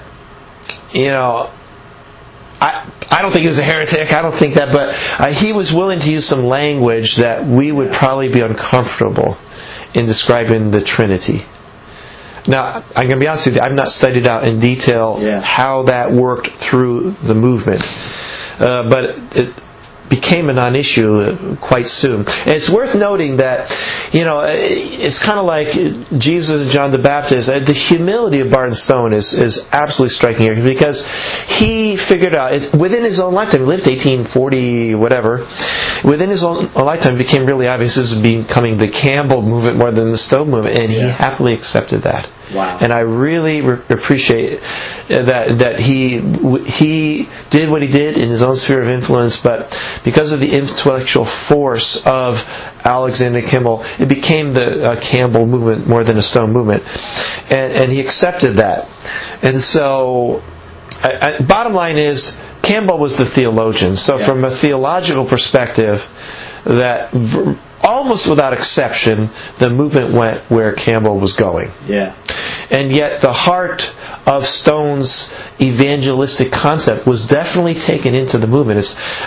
Speaker 1: I don't think he was a heretic. I don't think that, but he was willing to use some language that we would probably be uncomfortable in describing the Trinity. Now, I'm going to be honest with you, I've not studied out in detail how that worked through the movement. But it became a non-issue quite soon. And it's worth noting that, it's kind of like Jesus and John the Baptist. The humility of Barton Stone is absolutely striking here, because he figured out, within his own lifetime, he lived 1840, whatever, within his own lifetime it became really obvious this was becoming the Campbell movement more than the Stone movement, and he happily accepted that.
Speaker 2: Wow.
Speaker 1: And I really appreciate that he did what he did in his own sphere of influence, but because of the intellectual force of Alexander Campbell, it became the Campbell movement more than a Stone movement. And he accepted that. And so, bottom line is, Campbell was the theologian. So from a theological perspective, that almost without exception, the movement went where Campbell was going.
Speaker 2: Yeah.
Speaker 1: And yet the heart of Stone's evangelistic concept was definitely taken into the movement.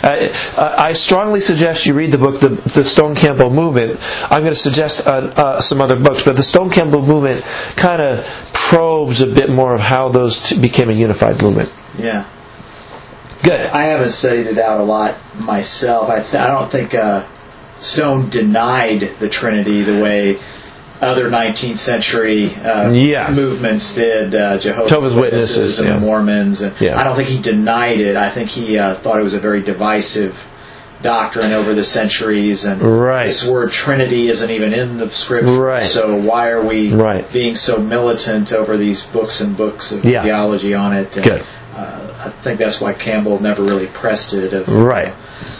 Speaker 1: I strongly suggest you read the book, The Stone Campbell Movement. I'm going to suggest some other books, but the Stone Campbell Movement kind of probes a bit more of how those became a unified movement.
Speaker 2: Yeah.
Speaker 1: Good.
Speaker 2: I haven't studied it out a lot myself. I don't think Stone denied the Trinity the way other 19th century movements did, Jehovah's Witnesses and the Mormons. And I don't think he denied it. I think he thought it was a very divisive doctrine over the centuries, and this word Trinity isn't even in the Scripture, so why are we being so militant over these books and books of theology on it? And,
Speaker 1: good.
Speaker 2: I think that's why Campbell never really pressed it.
Speaker 1: Right.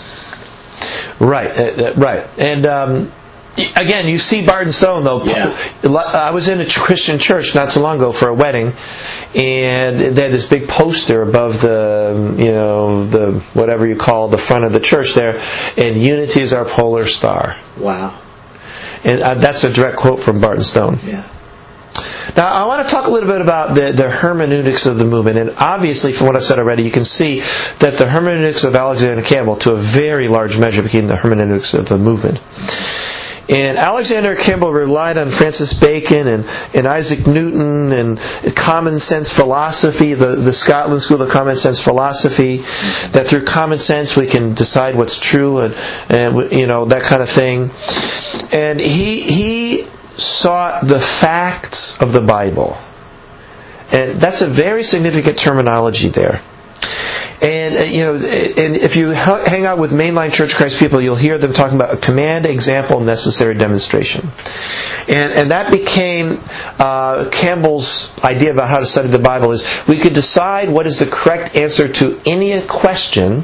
Speaker 1: And again, you see Barton Stone, though. I was in a Christian church not too long ago for a wedding, and they had this big poster above the whatever you call the front of the church there, and unity is our polar star.
Speaker 2: Wow.
Speaker 1: And that's a direct quote from Barton Stone.
Speaker 2: Yeah.
Speaker 1: Now, I want to talk a little bit about the hermeneutics of the movement. And obviously, from what I've said already, you can see that the hermeneutics of Alexander Campbell, to a very large measure, became the hermeneutics of the movement. And Alexander Campbell relied on Francis Bacon and Isaac Newton and common sense philosophy, the Scotland School of Common Sense Philosophy, that through common sense we can decide what's true and that kind of thing. And he sought the facts of the Bible. And that's a very significant terminology there. And and if you hang out with mainline Church of Christ people, you'll hear them talking about a command, example, necessary demonstration. And that became Campbell's idea about how to study the Bible, is we could decide what is the correct answer to any question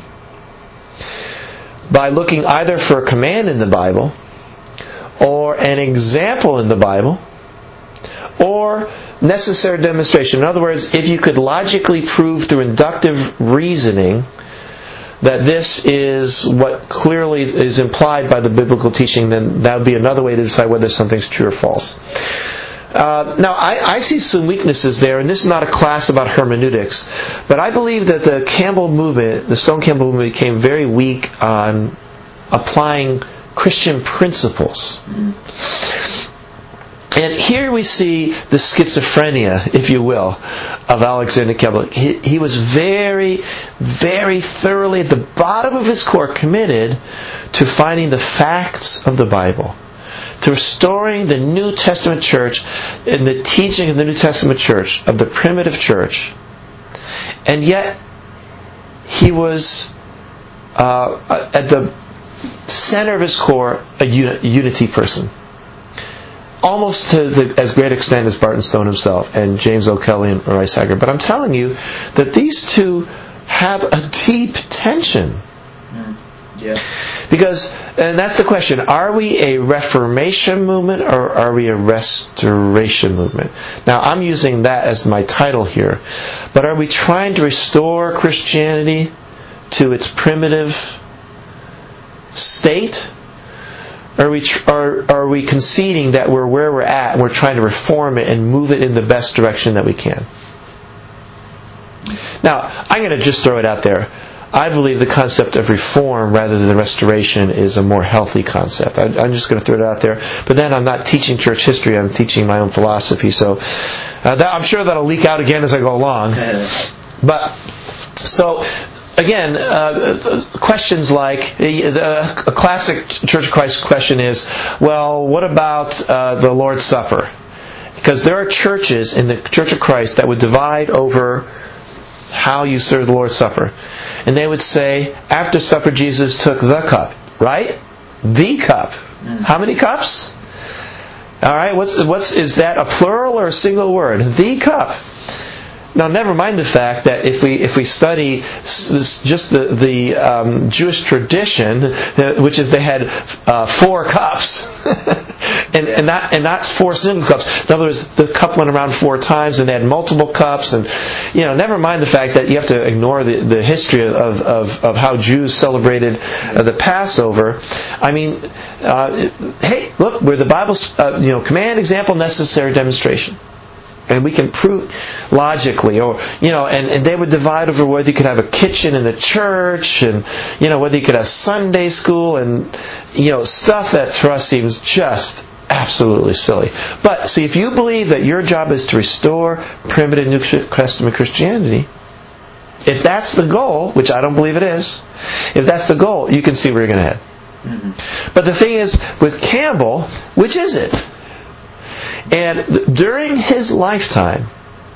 Speaker 1: by looking either for a command in the Bible, or an example in the Bible, or necessary demonstration. In other words, if you could logically prove through inductive reasoning that this is what clearly is implied by the biblical teaching, then that would be another way to decide whether something's true or false. Now, I see some weaknesses there, and this is not a class about hermeneutics, but I believe that the Campbell movement, the Stone Campbell movement, became very weak on applying Christian principles. And here we see the schizophrenia, if you will, of Alexander Campbell. He was very, very thoroughly at the bottom of his core committed to finding the facts of the Bible, to restoring the New Testament church and the teaching of the New Testament church, of the primitive church. And yet, he was at the center of his core a unity person. Almost to as great extent as Barton Stone himself and James O'Kelly and Rice Haggard. But I'm telling you that these two have a deep tension.
Speaker 2: Yeah.
Speaker 1: Because, and that's the question, are we a Reformation movement or are we a Restoration movement? Now, I'm using that as my title here. But are we trying to restore Christianity to its primitive state? Are we conceding that we're where we're at and we're trying to reform it and move it in the best direction that we can? Now, I'm going to just throw it out there. I believe the concept of reform rather than restoration is a more healthy concept. I'm just going to throw it out there. But then I'm not teaching church history. I'm teaching my own philosophy. So I'm sure that'll leak out again as I go along. But so... Again, questions like, a classic Church of Christ question is, well, what about the Lord's Supper? Because there are churches in the Church of Christ that would divide over how you serve the Lord's Supper. And they would say, after supper Jesus took the cup, right? The cup. How many cups? Alright, is that a plural or a single word? The cup. Now, never mind the fact that if we study just the Jewish tradition, which is they had 4 cups, and not 4 single cups. In other words, the cup went around 4 times, and they had multiple cups. And never mind the fact that you have to ignore the history of how Jews celebrated the Passover. I mean, hey, look, where the Bible's command, example, necessary, demonstration. And we can prove logically, and they would divide over whether you could have a kitchen in the church, and whether you could have Sunday school, and stuff that for us seems just absolutely silly. But see, if you believe that your job is to restore primitive New Testament Christianity, if that's the goal, which I don't believe it is, if that's the goal, you can see where you're going to head. But the thing is, with Campbell, which is it? And during his lifetime,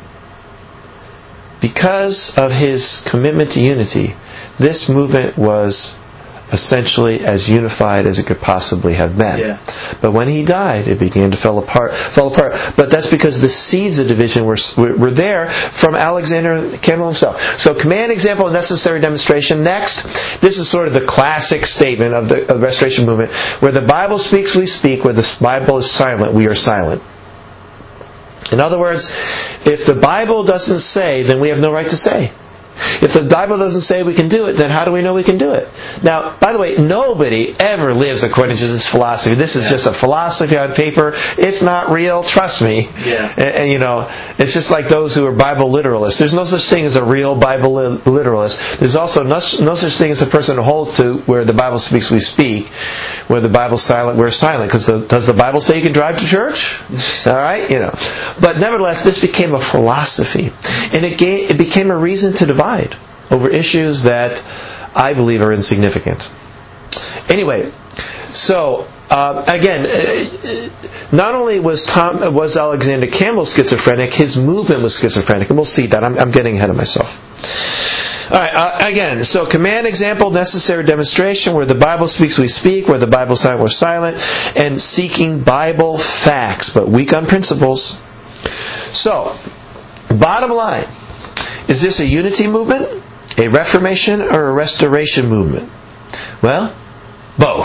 Speaker 1: because of his commitment to unity, this movement was essentially as unified as it could possibly have been. Yeah. But when he died, it began to fall apart. But that's because the seeds of division were there from Alexander Campbell himself. So command, example, necessary, demonstration. Next, this is sort of the classic statement of the Restoration movement. Where the Bible speaks, we speak. Where the Bible is silent, we are silent. In other words, if the Bible doesn't say, then we have no right to say. If the Bible doesn't say we can do it, then how do we know we can do it? Now, by the way, nobody ever lives according to this philosophy. This is just a philosophy on paper. It's not real, trust me.
Speaker 2: Yeah.
Speaker 1: And it's just like those who are Bible literalists. There's no such thing as a real Bible literalist. There's also no such thing as a person who holds to where the Bible speaks, we speak. Where the Bible's silent, we're silent. Because does the Bible say you can drive to church? All right? But nevertheless, this became a philosophy. And it became a reason to divide over issues that I believe are insignificant. Anyway, so again, not only was Alexander Campbell schizophrenic, his movement was schizophrenic, and we'll see that. I'm getting ahead of myself. All right, again, so command, example, necessary, demonstration. Where the Bible speaks, we speak. Where the Bible is silent, we're silent. And seeking Bible facts, but weak on principles. So, bottom line. Is this a unity movement, a Reformation, or a Restoration movement? Well, both.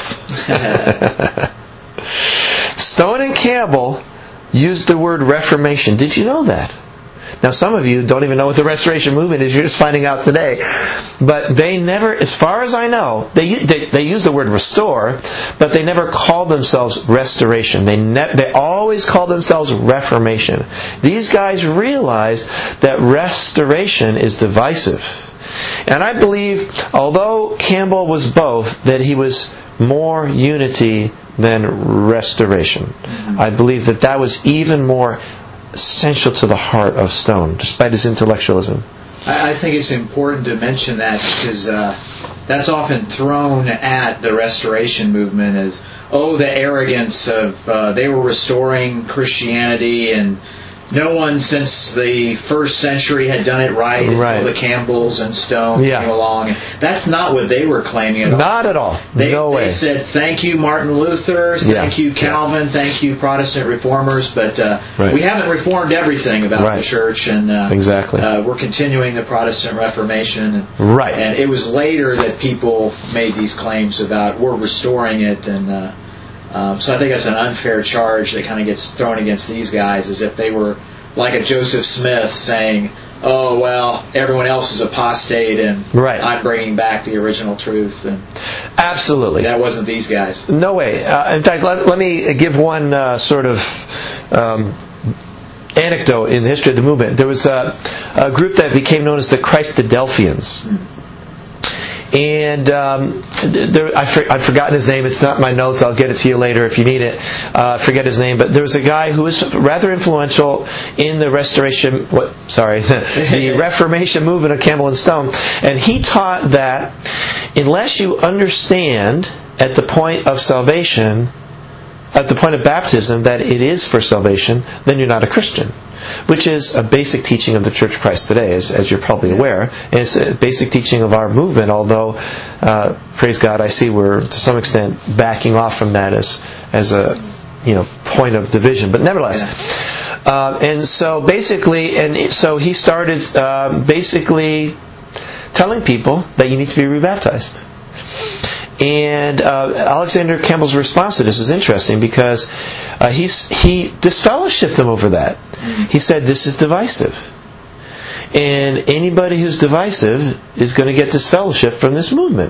Speaker 1: Stone and Campbell used the word Reformation. Did you know that? Now, some of you don't even know what the Restoration Movement is. You're just finding out today. But they never, as far as I know, they use the word restore, but they never called themselves Restoration. They always called themselves Reformation. These guys realized that Restoration is divisive. And I believe, although Campbell was both, that he was more unity than restoration. I believe that was even more essential to the heart of Stone, despite his intellectualism.
Speaker 2: I think it's important to mention that because that's often thrown at the Restoration Movement as, the arrogance of they were restoring Christianity and no one since the first century had done it right until the Campbells and Stone came along. That's not what they were claiming at all.
Speaker 1: Not at all. No way.
Speaker 2: They said, thank you, Martin Luther, thank you, Calvin, thank you, Protestant reformers, but we haven't reformed everything about the church, and we're continuing the Protestant Reformation. And it was later that people made these claims about we're restoring it, and so I think that's an unfair charge that kind of gets thrown against these guys, as if they were like a Joseph Smith saying, everyone else is apostate and I'm bringing back the original truth. And
Speaker 1: absolutely.
Speaker 2: That wasn't these guys.
Speaker 1: No way. In fact, let me give one sort of anecdote in the history of the movement. There was a group that became known as the Christadelphians. And I've forgotten his name. It's not in my notes. I'll get it to you later if you need it. I forget his name. But there was a guy who was rather influential in the the Reformation movement of Campbell and Stone. And he taught that unless you understand at the point of salvation, at the point of baptism, that it is for salvation, then you're not a Christian. Which is a basic teaching of the Church of Christ today, as you're probably aware. And it's a basic teaching of our movement, although, praise God, I see we're to some extent backing off from that as a point of division. But nevertheless, and so he started basically telling people that you need to be rebaptized. And Alexander Campbell's response to this is interesting because he disfellowshipped them over that. He said, this is divisive. And anybody who's divisive is going to get disfellowship from this movement.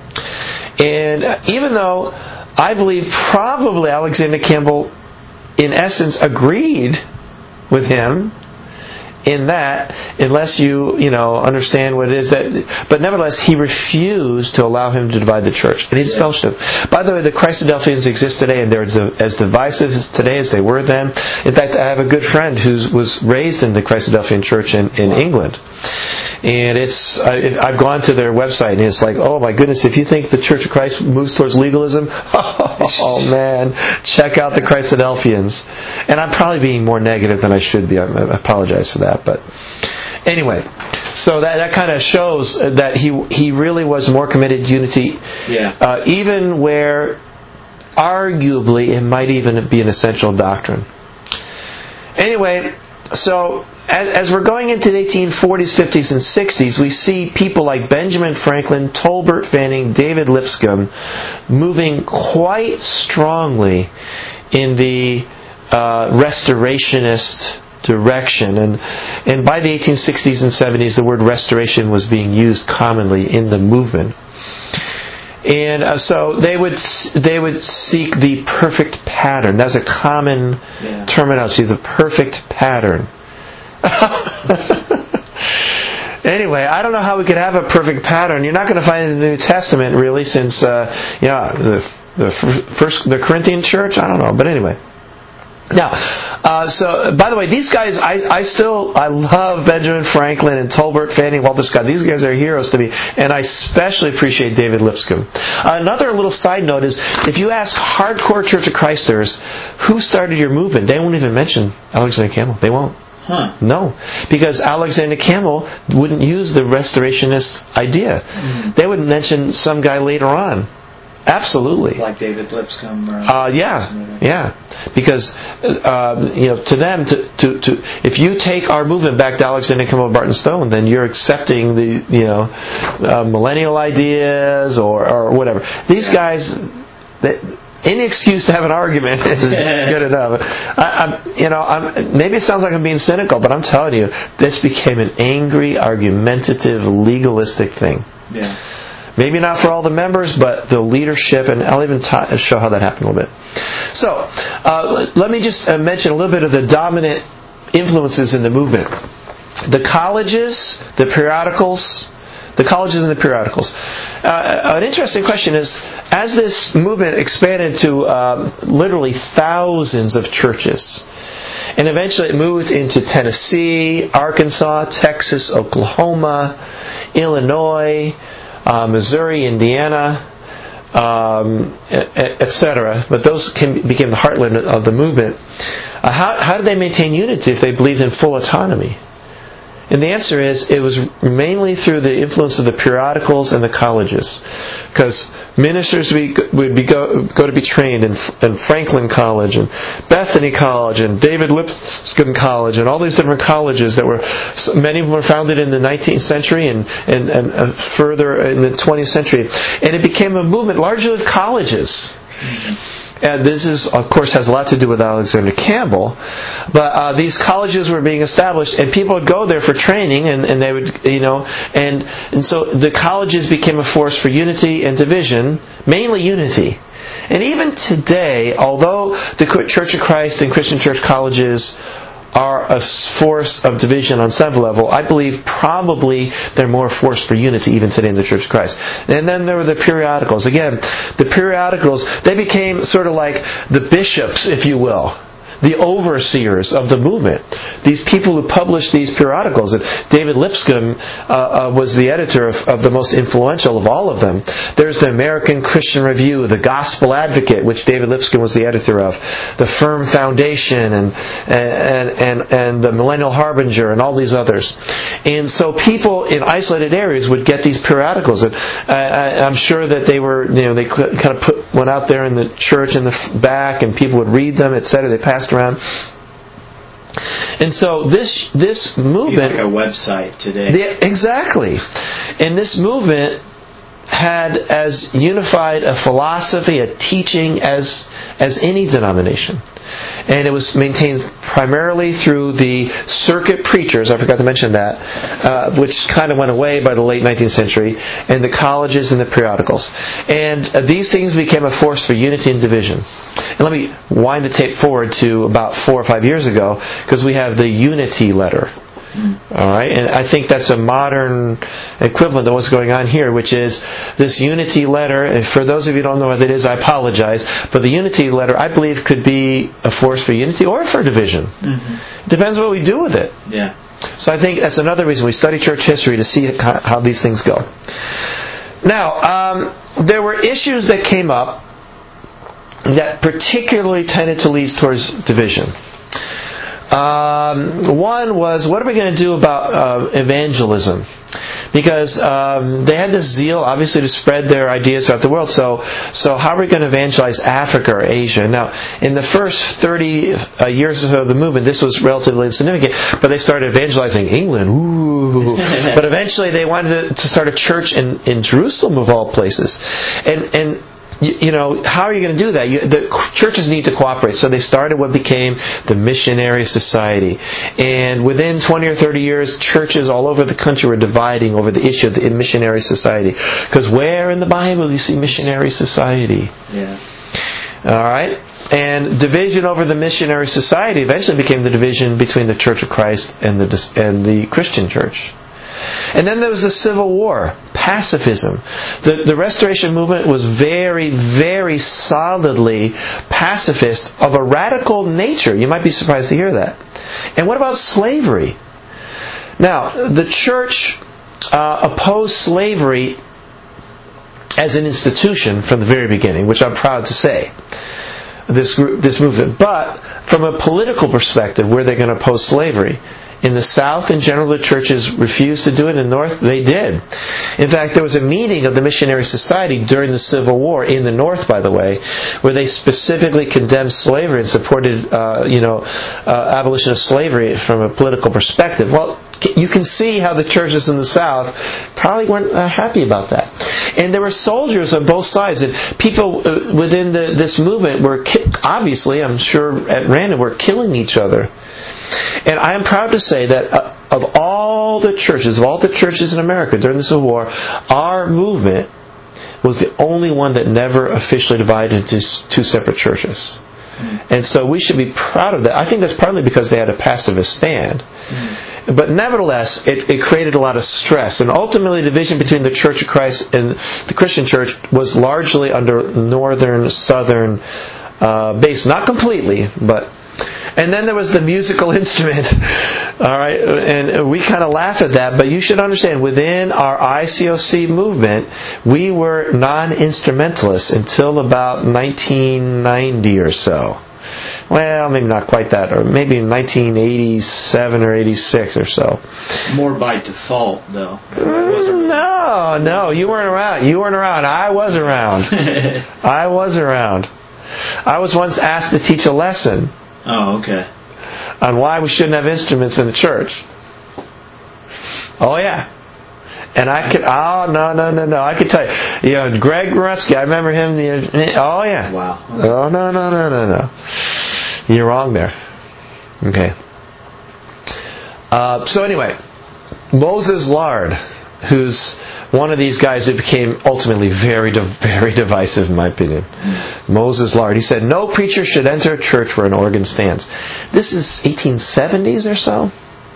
Speaker 1: And even though I believe probably Alexander Campbell, in essence, agreed with him in that, unless you understand what it is but nevertheless he refused to allow him to divide the church, and he disfellowship. By the way, the Christadelphians exist today, and they're as divisive today as they were then. In fact, I have a good friend who was raised in the Christadelphian church in England, and I've gone to their website, and it's like, oh my goodness, if you think the Church of Christ moves towards legalism, oh man, check out the Christadelphians. And I'm probably being more negative than I should be. I apologize for that. But anyway, so that kind of shows that he really was more committed to unity, even where arguably it might even be an essential doctrine. Anyway, so as we're going into the 1840s, 50s, and 60s, we see people like Benjamin Franklin, Tolbert Fanning, David Lipscomb moving quite strongly in the restorationist direction, and by the 1860s and 70s, the word restoration was being used commonly in the movement. And so they would seek the perfect pattern. That's a common terminology, the perfect pattern. Anyway, I don't know how we could have a perfect pattern. You're not going to find it in the New Testament, really, since the Corinthian church. I don't know, but anyway. Now, so by the way, these guys, I love Benjamin Franklin and Tolbert Fanning, Walter Scott. These guys are heroes to me, and I especially appreciate David Lipscomb. Another little side note is, if you ask hardcore Church of Christers who started your movement, they won't even mention Alexander Campbell. They won't. No, because Alexander Campbell wouldn't use the restorationist idea. They would mention some guy later on. Absolutely.
Speaker 2: Like David Lipscomb.
Speaker 1: Because to them, to if you take our movement back to Alexander Campbell, Barton Stone, then you're accepting the millennial ideas or whatever. These guys, any excuse to have an argument is good enough. Maybe it sounds like I'm being cynical, but I'm telling you, this became an angry, argumentative, legalistic thing.
Speaker 2: Yeah.
Speaker 1: Maybe not for all the members, but the leadership, and I'll even show how that happened a little bit. So, let me just mention a little bit of the dominant influences in the movement. The colleges, the periodicals. An interesting question is, as this movement expanded to literally thousands of churches, and eventually it moved into Tennessee, Arkansas, Texas, Oklahoma, Illinois, Missouri, Indiana, etc. But those became the heartland of the movement. How did they maintain unity if they believed in full autonomy? And the answer is, it was mainly through the influence of the periodicals and the colleges. Because ministers would go to be trained in Franklin College and Bethany College and David Lipscomb College and all these different colleges that many of them were founded in the 19th century and further in the 20th century. And it became a movement largely of colleges. And this of course, has a lot to do with Alexander Campbell. But these colleges were being established, and people would go there for training, and they would, and so the colleges became a force for unity and division, mainly unity. And even today, although the Church of Christ and Christian church colleges are a force of division on some level, I believe probably they're more a force for unity even today in the Church of Christ. And then there were the periodicals. Again, the periodicals, they became sort of like the bishops, if you will, the overseers of the movement. These people who published these periodicals. And David Lipscomb was the editor of the most influential of all of them. There's the American Christian Review, the Gospel Advocate, which David Lipscomb was the editor of, the Firm Foundation, and the Millennial Harbinger, and all these others. And so people in isolated areas would get these periodicals. And I'm sure that they were, they kind of went out there in the church in the back, and people would read them, etc. They passed around. And so this movement,
Speaker 2: like a website today.
Speaker 1: Exactly. And this movement had as unified a philosophy, a teaching as any denomination. And it was maintained primarily through the circuit preachers, I forgot to mention that, which kind of went away by the late 19th century, and the colleges and the periodicals. And these things became a force for unity and division. And let me wind the tape forward to about 4 or 5 years ago, because we have the Unity Letter. Alright, and I think that's a modern equivalent of what's going on here, which is this Unity Letter. And for those of you who don't know what it is, I apologize. But the Unity Letter, I believe, could be a force for unity or for division. It depends what we do with it.
Speaker 2: Yeah.
Speaker 1: So I think that's another reason we study church history, to see how these things go. Now, there were issues that came up that particularly tended to lead towards division. One was, what are we going to do about evangelism? Because they had this zeal, obviously, to spread their ideas throughout the world. So how are we going to evangelize Africa or Asia? Now, in the first 30 years or so of the movement, this was relatively insignificant, but they started evangelizing England. Ooh! But eventually, they wanted to start a church in Jerusalem, of all places, and how are you going to do that? The churches need to cooperate. So they started what became the Missionary Society. And within 20 or 30 years, churches all over the country were dividing over the issue of the Missionary Society. Because where in the Bible do you see Missionary Society?
Speaker 2: Yeah.
Speaker 1: All right? And division over the Missionary Society eventually became the division between the Church of Christ and the Christian church. And then there was the Civil War, pacifism. The Restoration movement was very, very solidly pacifist, of a radical nature. You might be surprised to hear that. And what about slavery? Now, the church opposed slavery as an institution from the very beginning, which I'm proud to say, this movement. But from a political perspective, were they going to oppose slavery? In the South, in general, the churches refused to do it. In the North, they did. In fact, there was a meeting of the Missionary Society during the Civil War, in the North, by the way, where they specifically condemned slavery and supported, abolition of slavery from a political perspective. Well, you can see how the churches in the South probably weren't happy about that. And there were soldiers on both sides, and people within this movement were, obviously, I'm sure at random, were killing each other. And I am proud to say that of all the churches in America during the Civil War, our movement was the only one that never officially divided into two separate churches. And so we should be proud of that. I think that's partly because they had a pacifist stand. But nevertheless, it created a lot of stress. And ultimately, the division between the Church of Christ and the Christian church was largely under northern-southern base. Not completely, but... And then there was the musical instrument. All right, and we kind of laugh at that, but you should understand, within our ICOC movement, we were non-instrumentalists until about 1990 or so. Well, maybe not quite that, or maybe 1987 or 86 or so.
Speaker 2: More by default, though.
Speaker 1: No, you weren't around. I was around. I was once asked to teach a lesson.
Speaker 2: Oh, okay.
Speaker 1: On why we shouldn't have instruments in the church. Oh, yeah. And I could, no. I could tell you, Greg Goretzky, I remember him. Oh, yeah.
Speaker 2: Wow.
Speaker 1: Oh, no. You're wrong there. Okay. So anyway, Moses Lard, who's one of these guys who became ultimately very, very divisive, in my opinion. Moses Lard. He said, no preacher should enter a church where an organ stands. This is 1870s or so.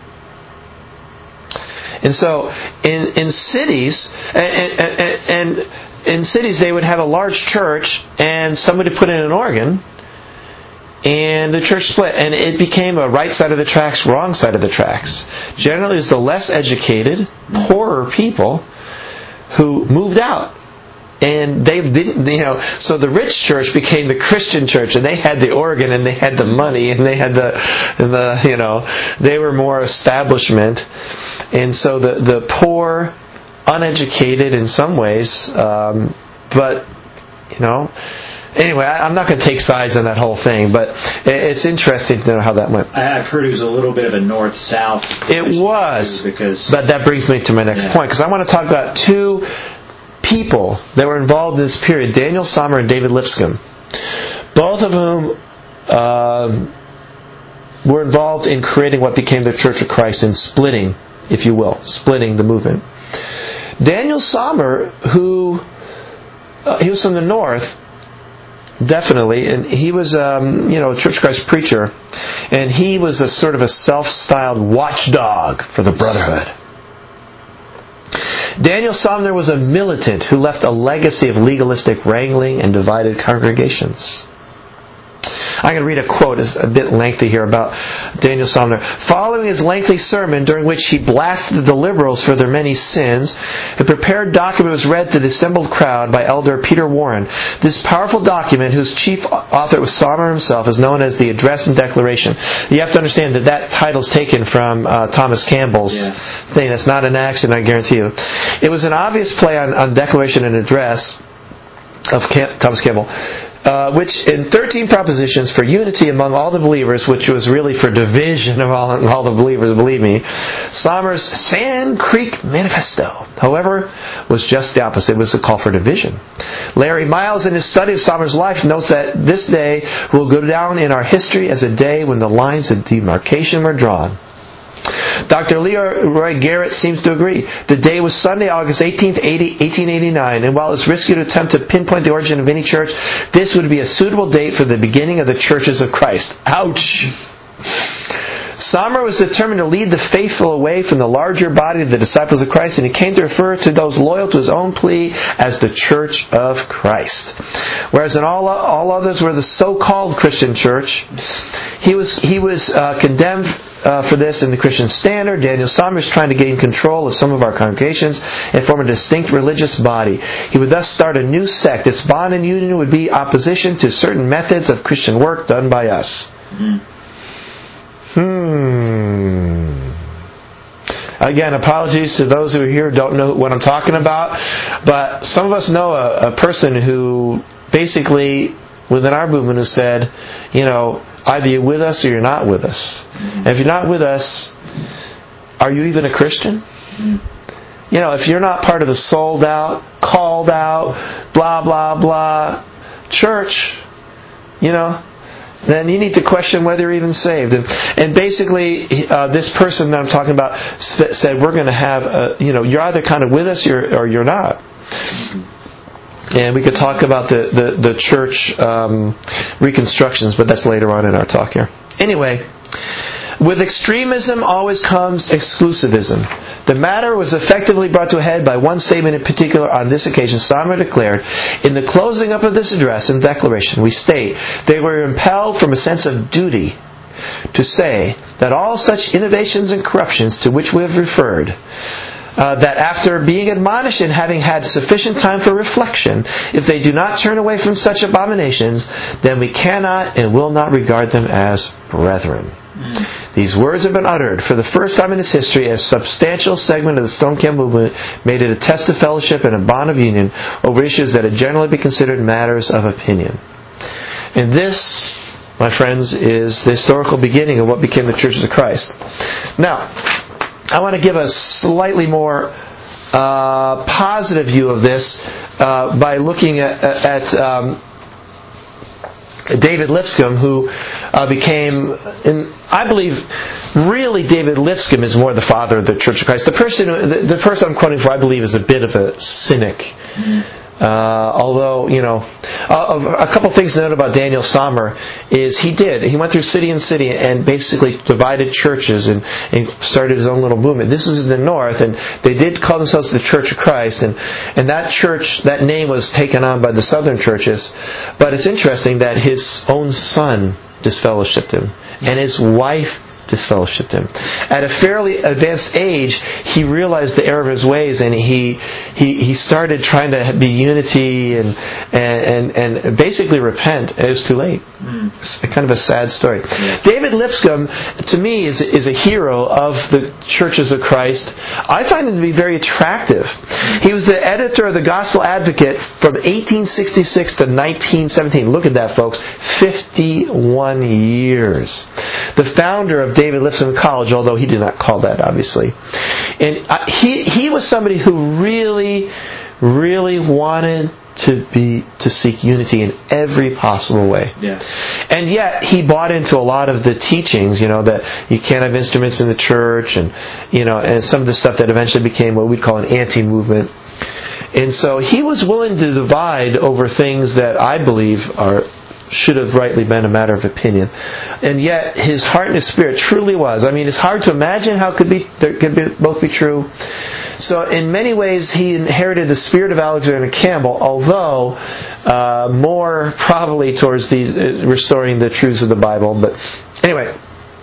Speaker 1: And so, in cities, and in cities they would have a large church, and somebody put in an organ, and the church split, and it became a right side of the tracks, wrong side of the tracks. Generally, it's the less educated, poorer people who moved out. And they didn't, so the rich church became the Christian church, and they had the organ, and they had the money, and they had they were more establishment. And so the poor, uneducated in some ways, but, anyway, I'm not going to take sides on that whole thing, but it's interesting to know how that went.
Speaker 2: I've heard it was a little bit of a north-south.
Speaker 1: It was, but that brings me to my next point, because I want to talk about two people that were involved in this period, Daniel Sommer and David Lipscomb, both of whom were involved in creating what became the Church of Christ and splitting, if you will, splitting the movement. Daniel Sommer, he was from the north, definitely, and he was a Church of Christ preacher, and he was a sort of a self-styled watchdog for the Brotherhood. Daniel Sommer was a militant who left a legacy of legalistic wrangling and divided congregations. I'm going to read a quote, it's a bit lengthy here, about Daniel Sommer. Following his lengthy sermon, during which he blasted the liberals for their many sins, a prepared document was read to the assembled crowd by Elder Peter Warren. This powerful document, whose chief author was Sommer himself, is known as the Address and Declaration. You have to understand that title is taken from Thomas Campbell's thing. That's not an accident, I guarantee you. It was an obvious play on Declaration and Address of Thomas Campbell. Which in 13 propositions for unity among all the believers, which was really for division of all the believers, believe me, Sommer's Sand Creek Manifesto, however, was just the opposite. It was a call for division. Larry Miles, in his study of Sommer's life, notes that this day will go down in our history as a day when the lines of demarcation were drawn. Dr. Leroy Garrett seems to agree. The day was Sunday, August 18th, 1889, and while it's risky to attempt to pinpoint the origin of any church, this would be a suitable date for the beginning of the churches of Christ. Ouch! Sommer was determined to lead the faithful away from the larger body of the disciples of Christ, and he came to refer to those loyal to his own plea as the Church of Christ. Whereas in all others were the so-called Christian church, he was condemned for this in the Christian Standard. Daniel Sommer is trying to gain control of some of our congregations and form a distinct religious body. He would thus start a new sect. Its bond and union would be opposition to certain methods of Christian work done by us. Again, apologies to those who are here who don't know what I'm talking about, but some of us know a person who basically, within our movement, who said, either you're with us or you're not with us. And if you're not with us, are you even a Christian? if you're not part of the sold out, called out, blah, blah, blah church, then you need to question whether you're even saved. And basically, this person that I'm talking about said, we're going to have, you're either kind of with us or you're not. And we could talk about the church reconstructions, but that's later on in our talk here. Anyway, with extremism always comes exclusivism. The matter was effectively brought to a head by one statement in particular on this occasion. Sommer declared, in the closing up of this address and declaration, we state, they were impelled from a sense of duty to say that all such innovations and corruptions to which we have referred, that after being admonished and having had sufficient time for reflection, if they do not turn away from such abominations, then we cannot and will not regard them as brethren. These words have been uttered for the first time in its history as a substantial segment of the Stone Camp movement made it a test of fellowship and a bond of union over issues that would generally be considered matters of opinion. And this, my friends, is the historical beginning of what became the Churches of Christ. Now, I want to give a slightly more positive view of this by looking at David Lipscomb, who became, I believe, really David Lipscomb is more the father of the Church of Christ. The person I'm quoting for, I believe, is a bit of a cynic. Although, a couple things to note about Daniel Sommer is he went through city and city and basically divided churches and started his own little movement. This was in the north, and they did call themselves the Church of Christ, and that church, that name was taken on by the southern churches. But it's interesting that his own son disfellowshipped him, and his wife disfellowshipped him. At a fairly advanced age, he realized the error of his ways, and he started trying to be unity and basically repent. It was too late. It's kind of a sad story. Yeah. David Lipscomb, to me, is a hero of the Churches of Christ. I find him to be very attractive. He was the editor of the Gospel Advocate from 1866 to 1917. Look at that, folks. 51 years. The founder of David Lipscomb College, although he did not call that, obviously. And he was somebody who really, really wanted to seek unity in every possible way. Yeah. And yet he bought into a lot of the teachings, that you can't have instruments in the church, and and some of the stuff that eventually became what we'd call an anti-movement. And so he was willing to divide over things that I believe should have rightly been a matter of opinion. And yet his heart and his spirit truly was. I mean, it's hard to imagine how there could both be true. So in many ways he inherited the spirit of Alexander Campbell, although more probably towards the restoring the truths of the Bible. But anyway,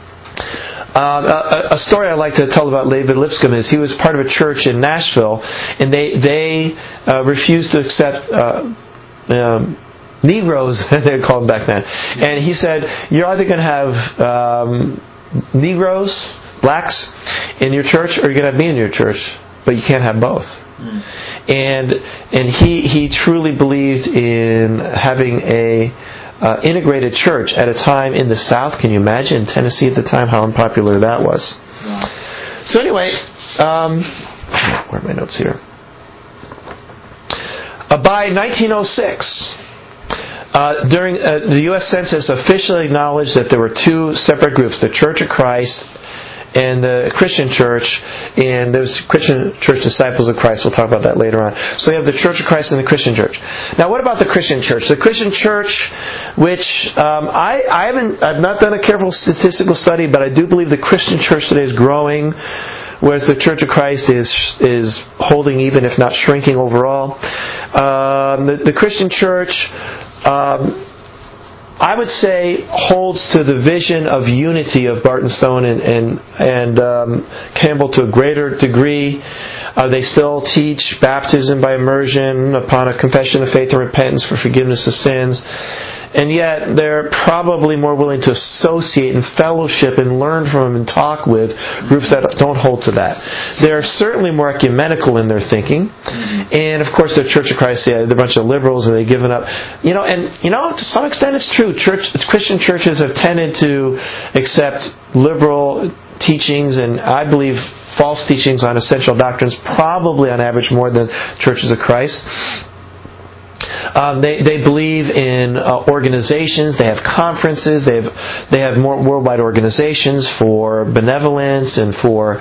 Speaker 1: a story I like to tell about David Lipscomb is he was part of a church in Nashville, and they refused to accept Negroes, they would call them back then. And he said, you're either going to have Negroes, blacks, in your church, or you're going to have me in your church, but you can't have both. And he truly believed in having a integrated church at a time in the South. Can you imagine in Tennessee at the time how unpopular that was? So anyway, where are my notes here? By 1906, during the U.S. Census officially acknowledged that there were two separate groups, the Church of Christ and the Christian Church, and there's Christian Church Disciples of Christ. We'll talk about that later on. So you have the Church of Christ and the Christian Church. Now, what about the Christian Church? The Christian Church, which I've not done a careful statistical study, but I do believe the Christian Church today is growing, whereas the Church of Christ is holding even, if not shrinking overall. The Christian Church, I would say, holds to the vision of unity of Barton Stone and Campbell to a greater degree. They still teach baptism by immersion upon a confession of faith and repentance for forgiveness of sins. And yet they're probably more willing to associate and fellowship and learn from and talk with groups that don't hold to that. They're certainly more ecumenical in their thinking. And of course the Church of Christ, they're a bunch of liberals and they've given up. To some extent it's true. Christian churches have tended to accept liberal teachings and I believe false teachings on essential doctrines, probably on average more than Churches of Christ. They believe in organizations. They have conferences. They have more worldwide organizations for benevolence and for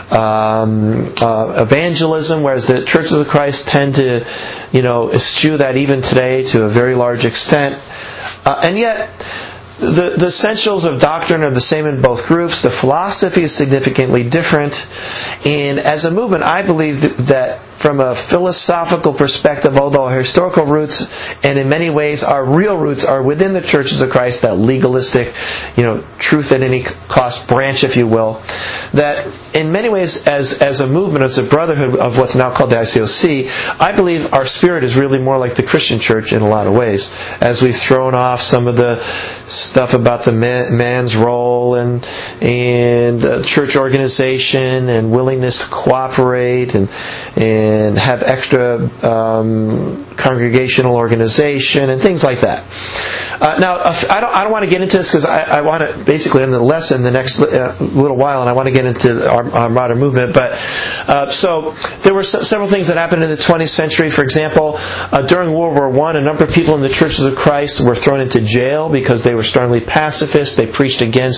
Speaker 1: evangelism, whereas the Churches of Christ tend to, eschew that even today to a very large extent. And yet, the essentials of doctrine are the same in both groups. The philosophy is significantly different. And as a movement, I believe that from a philosophical perspective, although our historical roots and in many ways our real roots are within the Churches of Christ, that legalistic, truth at any cost branch, if you will, that in many ways as a movement, as a brotherhood of what's now called the ICOC, I believe our spirit is really more like the Christian church in a lot of ways. As we've thrown off some of the stuff about the man's role and church organization and willingness to cooperate and have extra congregational organization and things like that. Now, I don't want to get into this because I want to basically end the lesson the next little while, and I want to get into our modern movement. But so there were several things that happened in the 20th century. For example, during World War I, a number of people in the Churches of Christ were thrown into jail because they were strongly pacifist. They preached against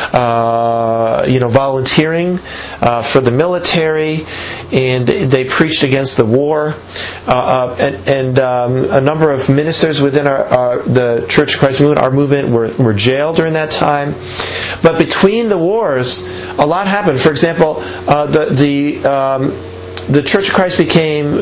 Speaker 1: volunteering for the military, and they preached against the war. And a number of ministers within the Church of Christ movement, our movement, were jailed during that time. But between the wars, a lot happened. For example, the Church of Christ became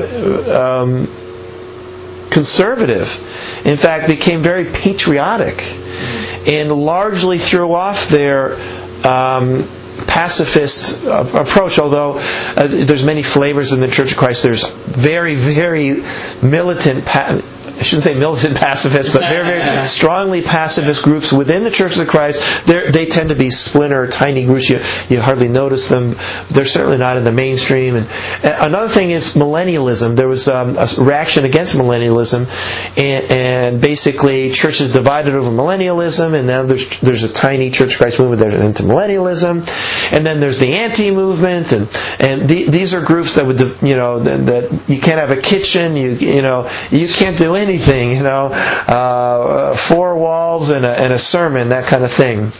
Speaker 1: conservative. In fact, became very patriotic, and largely threw off their pacifist approach, although there's many flavors in the Church of Christ. There's very, very militant, I shouldn't say militant pacifists, but very, very strongly pacifist groups within the Church of Christ. They tend to be splinter, tiny groups. You hardly notice them. They're certainly not in the mainstream. And another thing is millennialism. There was a reaction against millennialism, and basically churches divided over millennialism, and now there's a tiny Church of Christ movement that are into millennialism, and then there's the anti-movement, and these are groups that would, that you can't have a kitchen, you can't do anything, four walls and a sermon, that kind of thing.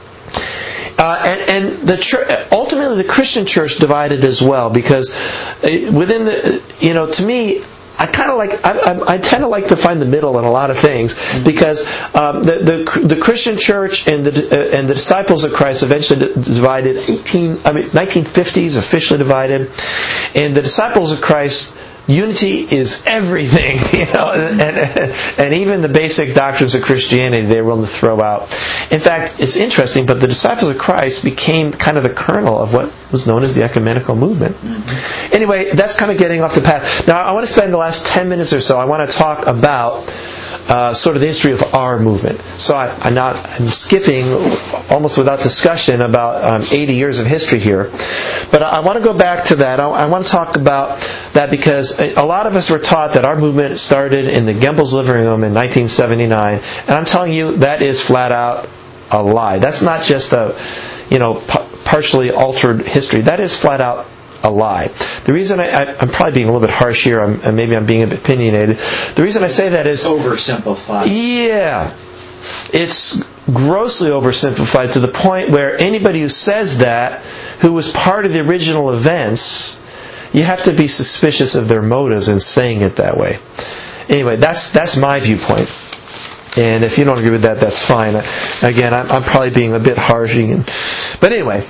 Speaker 1: And the church, ultimately the Christian church divided as well, because within the, to me, I tend to like to find the middle in a lot of things, because the Christian church and the disciples of Christ eventually divided. 1950s officially divided, and the disciples of Christ, unity is everything, and even the basic doctrines of Christianity they're willing to throw out. In fact, it's interesting, but the disciples of Christ became kind of the kernel of what was known as the ecumenical movement. Anyway, that's kind of getting off the path. Now, I want to spend the last 10 minutes or so, I want to talk about sort of the history of our movement. So I'm skipping almost without discussion about 80 years of history here. But I want to go back to that. I want to talk about that because a lot of us were taught that our movement started in the Gembel's living room in 1979. And I'm telling you, that is flat out a lie. That's not just a partially altered history. That is flat out a lie. The reason I'm probably being a little bit harsh here, and maybe I'm being a bit opinionated. The reason I say that is
Speaker 2: oversimplified.
Speaker 1: Yeah, it's grossly oversimplified to the point where anybody who says that, who was part of the original events, you have to be suspicious of their motives in saying it that way. Anyway, that's my viewpoint. And if you don't agree with that, that's fine. Again, I'm probably being a bit harsh. But anyway,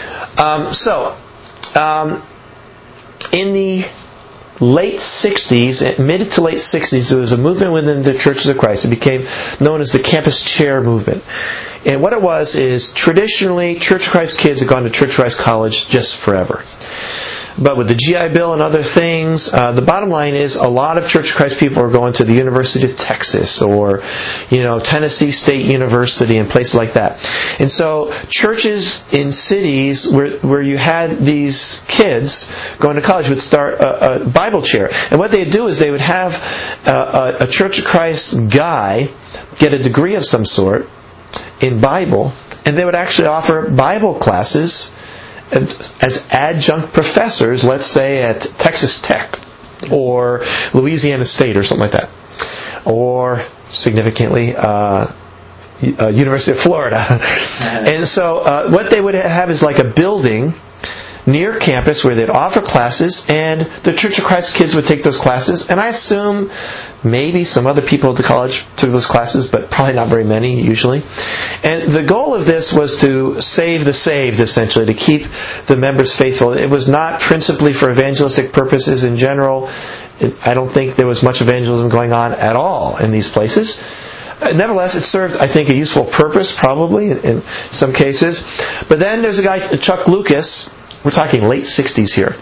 Speaker 1: in the late 60s, mid to late 60s, there was a movement within the Churches of Christ. It became known as the Campus Chair Movement. And what it was is, traditionally, Church of Christ kids have gone to Church of Christ College just forever. But with the GI Bill and other things, the bottom line is a lot of Church of Christ people are going to the University of Texas or, Tennessee State University and places like that. And so churches in cities where you had these kids going to college would start a Bible chair. And what they'd do is they would have a Church of Christ guy get a degree of some sort in Bible, and they would actually offer Bible classes as adjunct professors, let's say at Texas Tech or Louisiana State or something like that, or significantly University of Florida. And so what they would have is like a building near campus where they'd offer classes, and the Church of Christ kids would take those classes, and I assume maybe some other people at the college took those classes, but probably not very many usually. And the goal of this was to save the saved, essentially, to keep the members faithful. It was not principally for evangelistic purposes in general. I don't think there was much evangelism going on at all in these places. Nevertheless, it served, I think, a useful purpose, probably, in some cases. But then there's a guy, Chuck Lucas. We're talking late 60s here.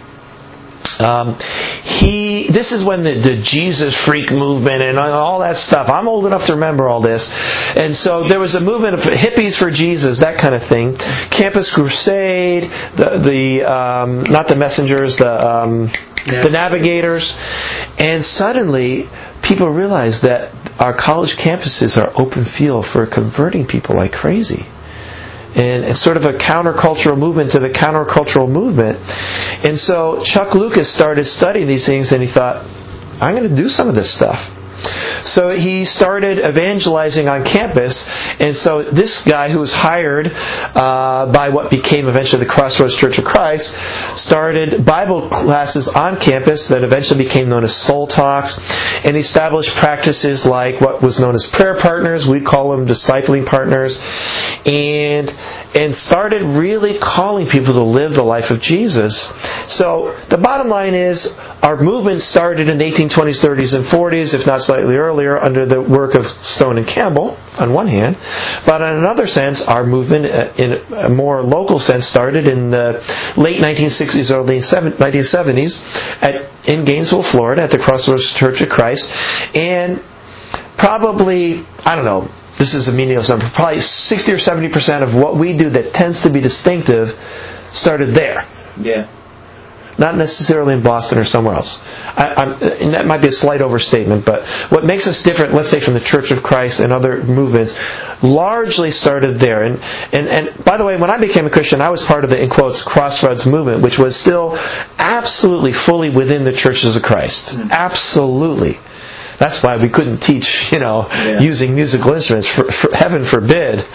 Speaker 1: This is when the Jesus freak movement and all that stuff. I'm old enough to remember all this. And so there was a movement of hippies for Jesus, that kind of thing. Campus Crusade, not the messengers, the navigators. And suddenly, people realized that our college campuses are open field for converting people like crazy. And it's sort of a countercultural movement to the countercultural movement. And so Chuck Lucas started studying these things, and he thought, I'm going to do some of this stuff. So he started evangelizing on campus, and so this guy who was hired by what became eventually the Crossroads Church of Christ started Bible classes on campus that eventually became known as Soul Talks, and established practices like what was known as prayer partners. We'd call them discipling partners, and started really calling people to live the life of Jesus. So the bottom line is, our movement started in the 1820s, 30s, and 40s, if not slightly earlier, under the work of Stone and Campbell, on one hand. But in another sense, our movement, in a more local sense, started in the late 1960s, early 1970s, in Gainesville, Florida, at the Crossroads Church of Christ. And probably, I don't know, this is a meaningless number, probably 60 or 70% of what we do that tends to be distinctive started there.
Speaker 2: Yeah.
Speaker 1: Not necessarily in Boston or somewhere else. And that might be a slight overstatement, but what makes us different, let's say, from the Church of Christ and other movements, largely started there. And by the way, when I became a Christian, I was part of the, in quotes, Crossroads movement, which was still absolutely fully within the Churches of Christ. Absolutely. That's why we couldn't teach, using musical instruments. For heaven forbid.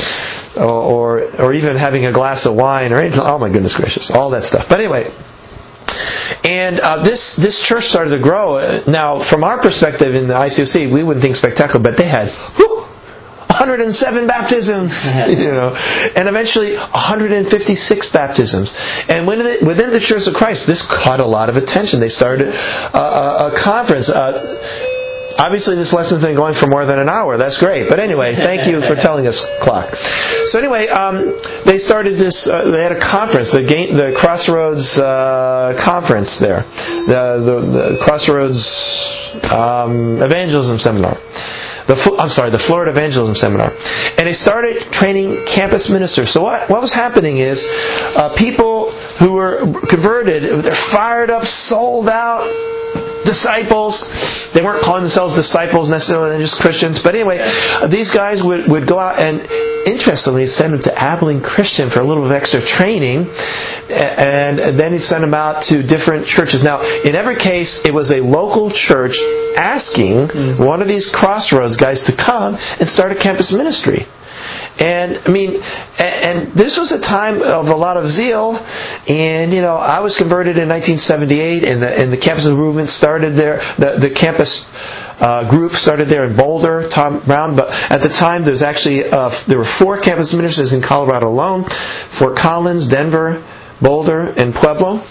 Speaker 1: Or even having a glass of wine or anything. Oh my goodness gracious. All that stuff. But anyway. And this church started to grow. Now, from our perspective in the ICOC, we wouldn't think spectacular, but they had 107 baptisms, and eventually 156 baptisms. And within the Church of Christ, this caught a lot of attention. They started a conference. Obviously, this lesson's been going for more than an hour. That's great. But anyway, thank you for telling us, clock. So anyway, they started this. They had a conference, the Crossroads conference there, the Crossroads Evangelism Seminar. The Florida Evangelism Seminar. And they started training campus ministers. So what was happening is people who were converted, they're fired up, sold out disciples. They weren't calling themselves disciples necessarily, they're just Christians. But anyway, these guys would go out and, interestingly, send them to Abilene Christian for a little bit of extra training, and then he'd send them out to different churches. Now, in every case, it was a local church asking one of these Crossroads guys to come and start a campus ministry. And and this was a time of a lot of zeal. And I was converted in 1978, and the campus movement started there. The campus group started there in Boulder, Tom Brown. But at the time, there were 4 campus ministers in Colorado alone: Fort Collins, Denver, Boulder, and Pueblo.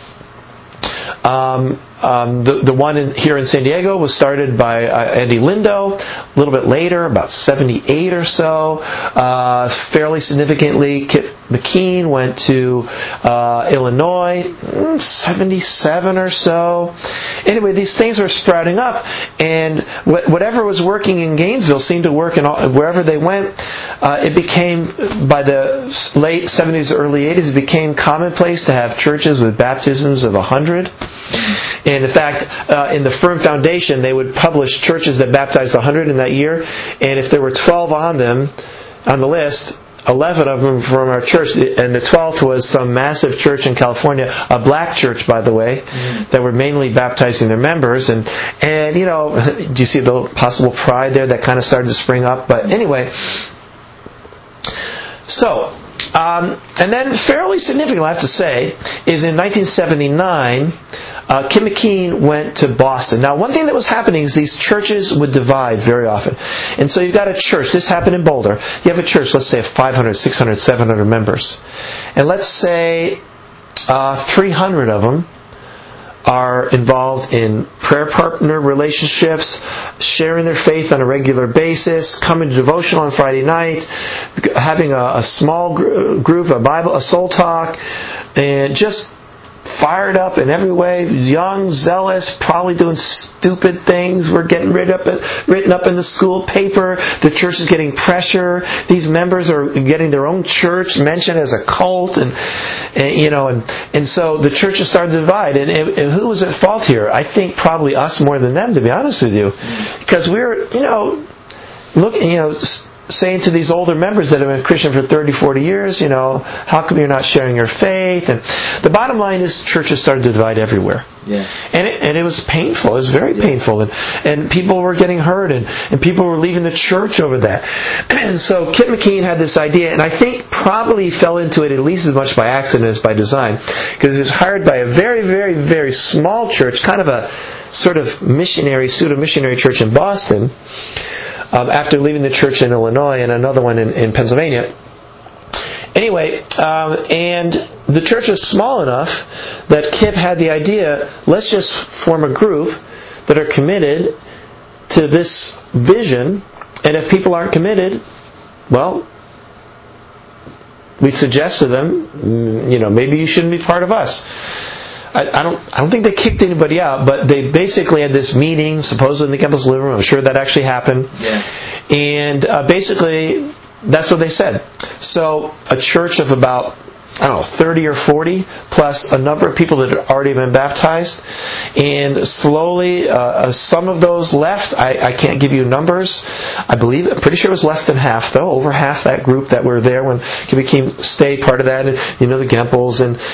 Speaker 1: The one here in San Diego was started by Andy Lindo a little bit later, about 78 or so. Fairly significantly, Kip McKean went to Illinois, 77 or so. Anyway, these things were sprouting up, and whatever was working in Gainesville seemed to work wherever they went. It became, by the late 70s, early 80s, it became commonplace to have churches with baptisms of 100. And in fact, in the Firm Foundation, they would publish churches that baptized 100 in that year, and if there were 12 on the list,
Speaker 3: 11 of them from our church, and the 12th was some massive church in California, a black church, by the way, that were mainly baptizing their members. And you know, do you see the possible pride there that kind of started to spring up? But anyway, so, and then fairly significant, I have to say, is in 1979, Kim McKean went to Boston. Now, one thing that was happening is these churches would divide very often. And so you've got a church. This happened in Boulder. You have a church, let's say, of 500, 600, 700 members. And let's say 300 of them are involved in prayer partner relationships, sharing their faith on a regular basis, coming to devotional on Friday night, having a small group, a soul talk, and just fired up in every way, young, zealous, probably doing stupid things. We're getting written up in the school paper. The church is getting pressure. These members are getting their own church mentioned as a cult, and so the church has started to divide. And who was at fault here? I think probably us more than them, to be honest with you, because we're saying to these older members that have been Christian for 30, 40 years, how come you're not sharing your faith? And the bottom line is churches started to divide everywhere.
Speaker 2: Yeah.
Speaker 3: And it was painful. It was very painful. And people were getting hurt, and people were leaving the church over that. And so Kim McKean had this idea, and I think probably fell into it at least as much by accident as by design, because he was hired by a very, very, very small church, kind of a sort of pseudo-missionary church in Boston, after leaving the church in Illinois and another one in Pennsylvania. Anyway, and the church was small enough that Kip had the idea, let's just form a group that are committed to this vision, and if people aren't committed, well, we suggest to them, maybe you shouldn't be part of us. I don't think they kicked anybody out, but they basically had this meeting, supposedly in the campus living room. I'm sure that actually happened.
Speaker 2: Yeah.
Speaker 3: And basically, that's what they said. So a church of about, 30 or 40, plus a number of people that had already been baptized. And slowly, some of those left. I can't give you numbers. I'm pretty sure it was less than half, though. Over half that group that were there when Kim became stayed part of that. And, the Gempels and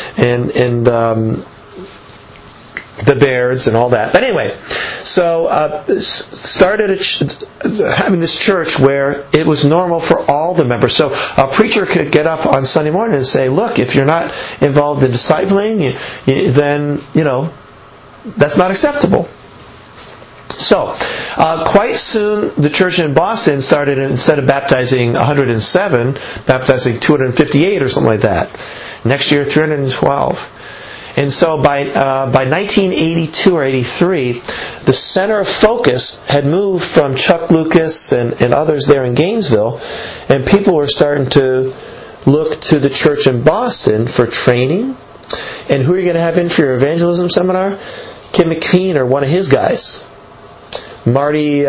Speaker 3: the Bairds and all that. But anyway, so started having this church where it was normal for all the members. So a preacher could get up on Sunday morning and say, look, if you're not involved in discipling, then, that's not acceptable. So, quite soon, the church in Boston started, instead of baptizing 107, baptizing 258 or something like that. Next year, 312. And so by 1982 or 83, the center of focus had moved from Chuck Lucas and others there in Gainesville, and people were starting to look to the church in Boston for training. And who are you going to have in for your evangelism seminar? Kim McKean or one of his guys, Marty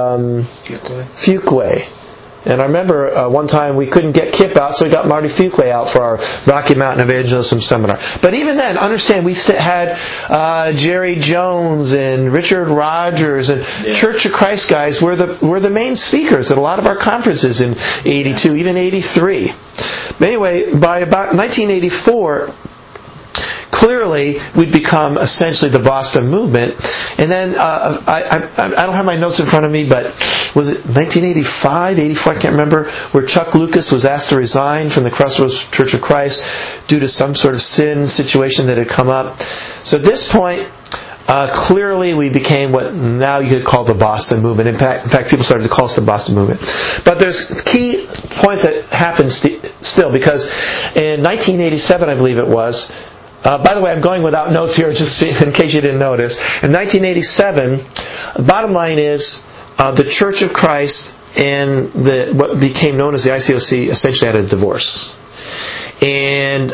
Speaker 3: Fuqua. And I remember one time we couldn't get Kip out, so we got Marty Fuqua out for our Rocky Mountain Evangelism Seminar. But even then, understand, we had Jerry Jones and Richard Rogers and Church of Christ guys were the main speakers at a lot of our conferences in 82, even 83. But anyway, by about 1984, clearly, we'd become essentially the Boston movement. And then, I don't have my notes in front of me, but was it 1985, 84, I can't remember, where Chuck Lucas was asked to resign from the Crossroads Church of Christ due to some sort of sin situation that had come up. So at this point, clearly we became what now you could call the Boston movement. In fact, people started to call us the Boston movement. But there's key points that happened still, because in 1987, I believe it was, by the way, I'm going without notes here, just in case you didn't notice. In 1987, the bottom line is the Church of Christ and what became known as the ICOC essentially had a divorce. And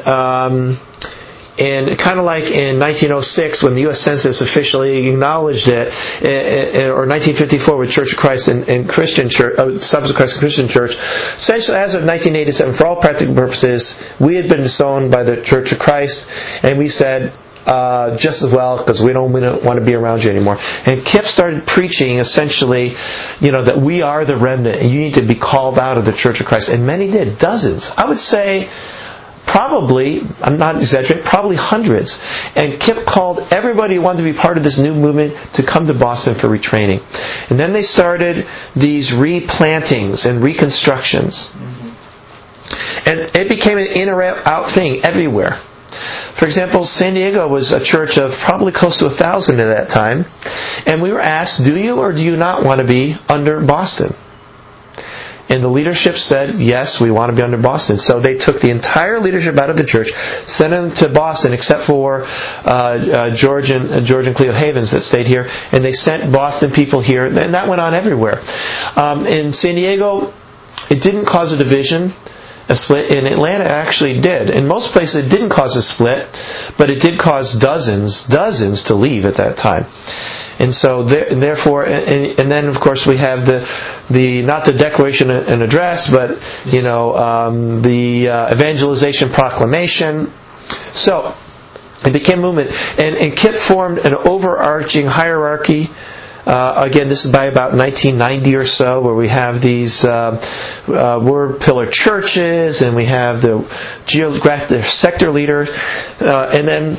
Speaker 3: kind of like in 1906, when the U.S. Census officially acknowledged it, or 1954 with Church of Christ and Christian Church, Subs of Christ and Christian Church, essentially as of 1987, for all practical purposes, we had been disowned by the Church of Christ, and we said, just as well, because we don't want to be around you anymore. And Kip started preaching essentially, that we are the remnant and you need to be called out of the Church of Christ. And many did, dozens. I would say probably, I'm not exaggerating, probably hundreds. And Kip called everybody who wanted to be part of this new movement to come to Boston for retraining. And then they started these replantings and reconstructions. And it became an in or out thing everywhere. For example, San Diego was a church of probably close to 1,000 at that time. And we were asked, do you or do you not want to be under Boston? And the leadership said, yes, we want to be under Boston. So they took the entire leadership out of the church, sent them to Boston, except for George and Cleo Havens that stayed here. And they sent Boston people here. And that went on everywhere. In San Diego, it didn't cause a division. A split. In Atlanta, it actually did. In most places, it didn't cause a split, but it did cause dozens to leave at that time. And so, therefore, and then of course we have the not the Declaration and Address, but the Evangelization Proclamation. So it became a movement, and Kip formed an overarching hierarchy. Again, this is by about 1990 or so, where we have these word pillar churches, and we have the geographic sector leaders, and then.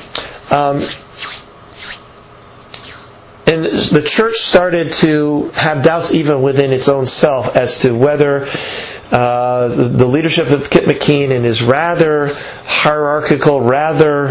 Speaker 3: And the church started to have doubts even within its own self as to whether the leadership of Kip McKean and his rather hierarchical, rather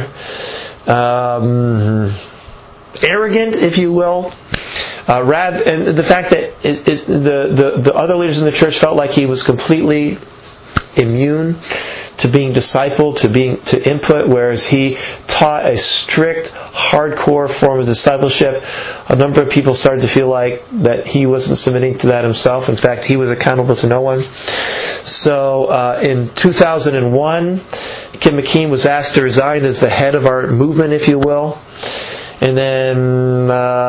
Speaker 3: arrogant, if you will, and the fact that the other leaders in the church felt like he was completely immune to being discipled, to input, whereas he taught a strict, hardcore form of discipleship. A number of people started to feel like that he wasn't submitting to that himself. In fact, he was accountable to no one. So in 2001, Kim McKean was asked to resign as the head of our movement, if you will. And then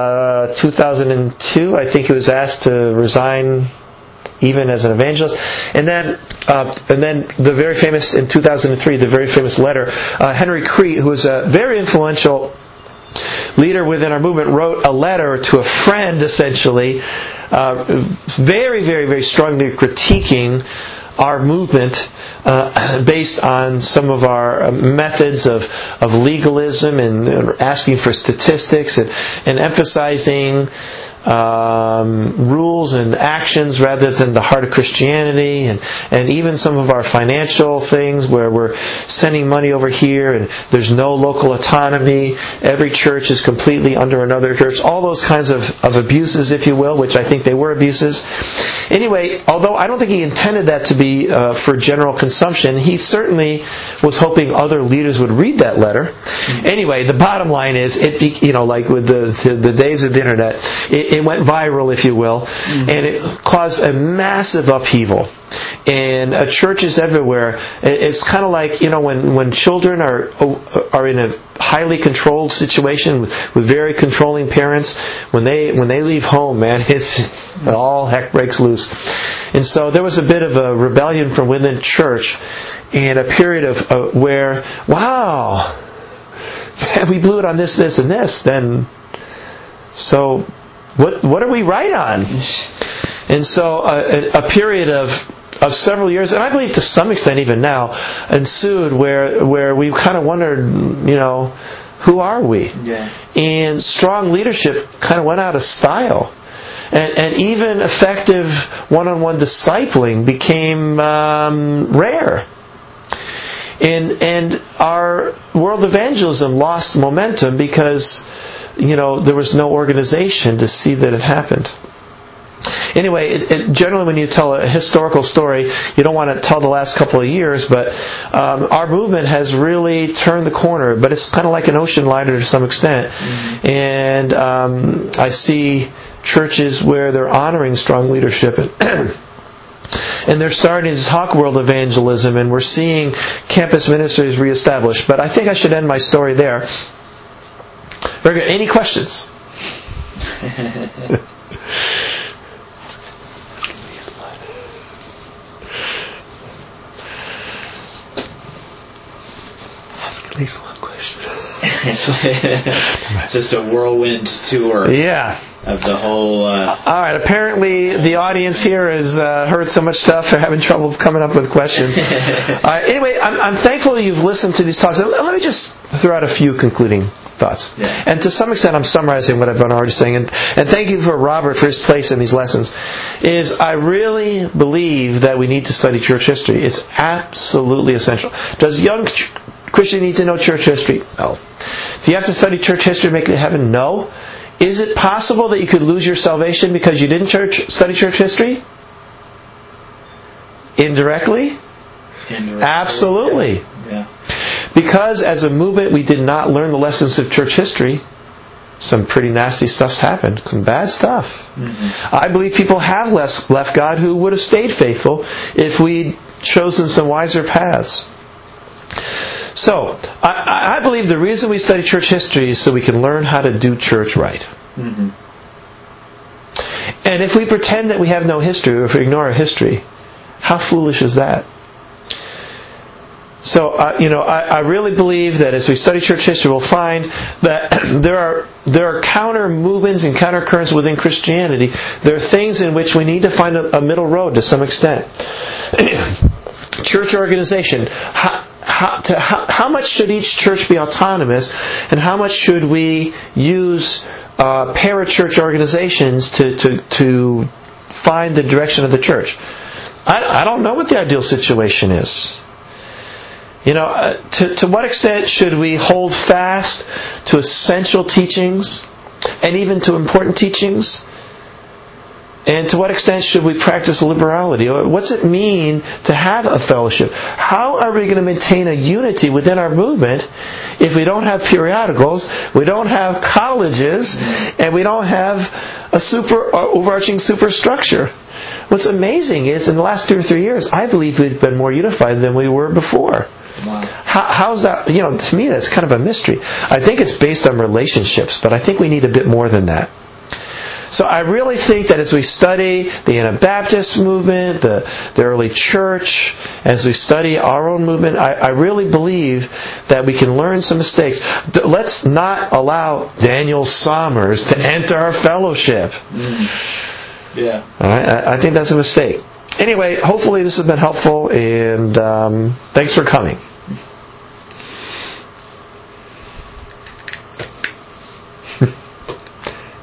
Speaker 3: 2002, I think he was asked to resign even as an evangelist. And then the very famous, in 2003, the very famous letter, Henry Crete, who was a very influential leader within our movement, wrote a letter to a friend, essentially, very, very, very strongly critiquing our movement based on some of our methods of legalism and asking for statistics and emphasizing rules and actions rather than the heart of Christianity, and even some of our financial things where we're sending money over here and there's no local autonomy. Every church is completely under another church. All those kinds of abuses, if you will, which I think they were abuses. Anyway, although I don't think he intended that to be for general consumption, he certainly was hoping other leaders would read that letter. Anyway, the bottom line is, like with the days of the internet, it went viral, if you will, and it caused a massive upheaval. And churches everywhere, it's kind of like, when children are in a highly controlled situation with very controlling parents, when they leave home, man, all heck breaks loose. And so there was a bit of a rebellion from within church, and a period of where, wow, man, we blew it on this, and this, then so what are we right on? And so a period of several years, and I believe to some extent even now, ensued where we kind of wondered, who are we? Yeah. And strong leadership kind of went out of style. And even effective one-on-one discipling became rare. And our world evangelism lost momentum because there was no organization to see that it happened. Anyway, generally when you tell a historical story, you don't want to tell the last couple of years, but our movement has really turned the corner, but it's kind of like an ocean liner to some extent. And I see churches where they're honoring strong leadership and they're starting to talk world evangelism, and we're seeing campus ministries reestablished. But I think I should end my story there. Very good. Any questions? Ask at least one question.
Speaker 2: It's just a whirlwind tour.
Speaker 3: Yeah.
Speaker 2: Of the whole.
Speaker 3: All right. Apparently, the audience here has heard so much stuff they're having trouble coming up with questions. Anyway, I'm thankful you've listened to these talks. Let me just throw out a few concluding thoughts.
Speaker 2: Yeah.
Speaker 3: And to some extent, I'm summarizing what I've been already saying. And thank you for Robert for his place in these lessons. I really believe that we need to study church history. It's absolutely essential. Does young Christian need to know church history? No. Do you have to study church history to make it to heaven? No. Is it possible that you could lose your salvation because you didn't study church history? Indirectly? Absolutely.
Speaker 2: Yeah.
Speaker 3: Because as a movement we did not learn the lessons of church history, some pretty nasty stuff's happened. Some bad stuff. Mm-hmm. I believe people have left God who would have stayed faithful if we'd chosen some wiser paths. So, I believe the reason we study church history is so we can learn how to do church right. Mm-hmm. And if we pretend that we have no history, or if we ignore our history, how foolish is that? So, I really believe that as we study church history, we'll find that there are counter movements and counter currents within Christianity. There are things in which we need to find a middle road to some extent. Church organization. How much should each church be autonomous, and how much should we use parachurch organizations to find the direction of the church? I don't know what the ideal situation is. To what extent should we hold fast to essential teachings and even to important teachings? And to what extent should we practice liberality? Or what's it mean to have a fellowship? How are we going to maintain a unity within our movement if we don't have periodicals, we don't have colleges, and we don't have a overarching superstructure? What's amazing is in the last 2 or 3 years, I believe we've been more unified than we were before. Wow. How's that? To me, that's kind of a mystery. I think it's based on relationships, but I think we need a bit more than that. So I really think that as we study the Anabaptist movement, the early church, as we study our own movement, I really believe that we can learn some mistakes. Let's not allow Daniel Sommers to enter our fellowship.
Speaker 2: Yeah.
Speaker 3: All right? I think that's a mistake. Anyway, hopefully this has been helpful, and thanks for coming.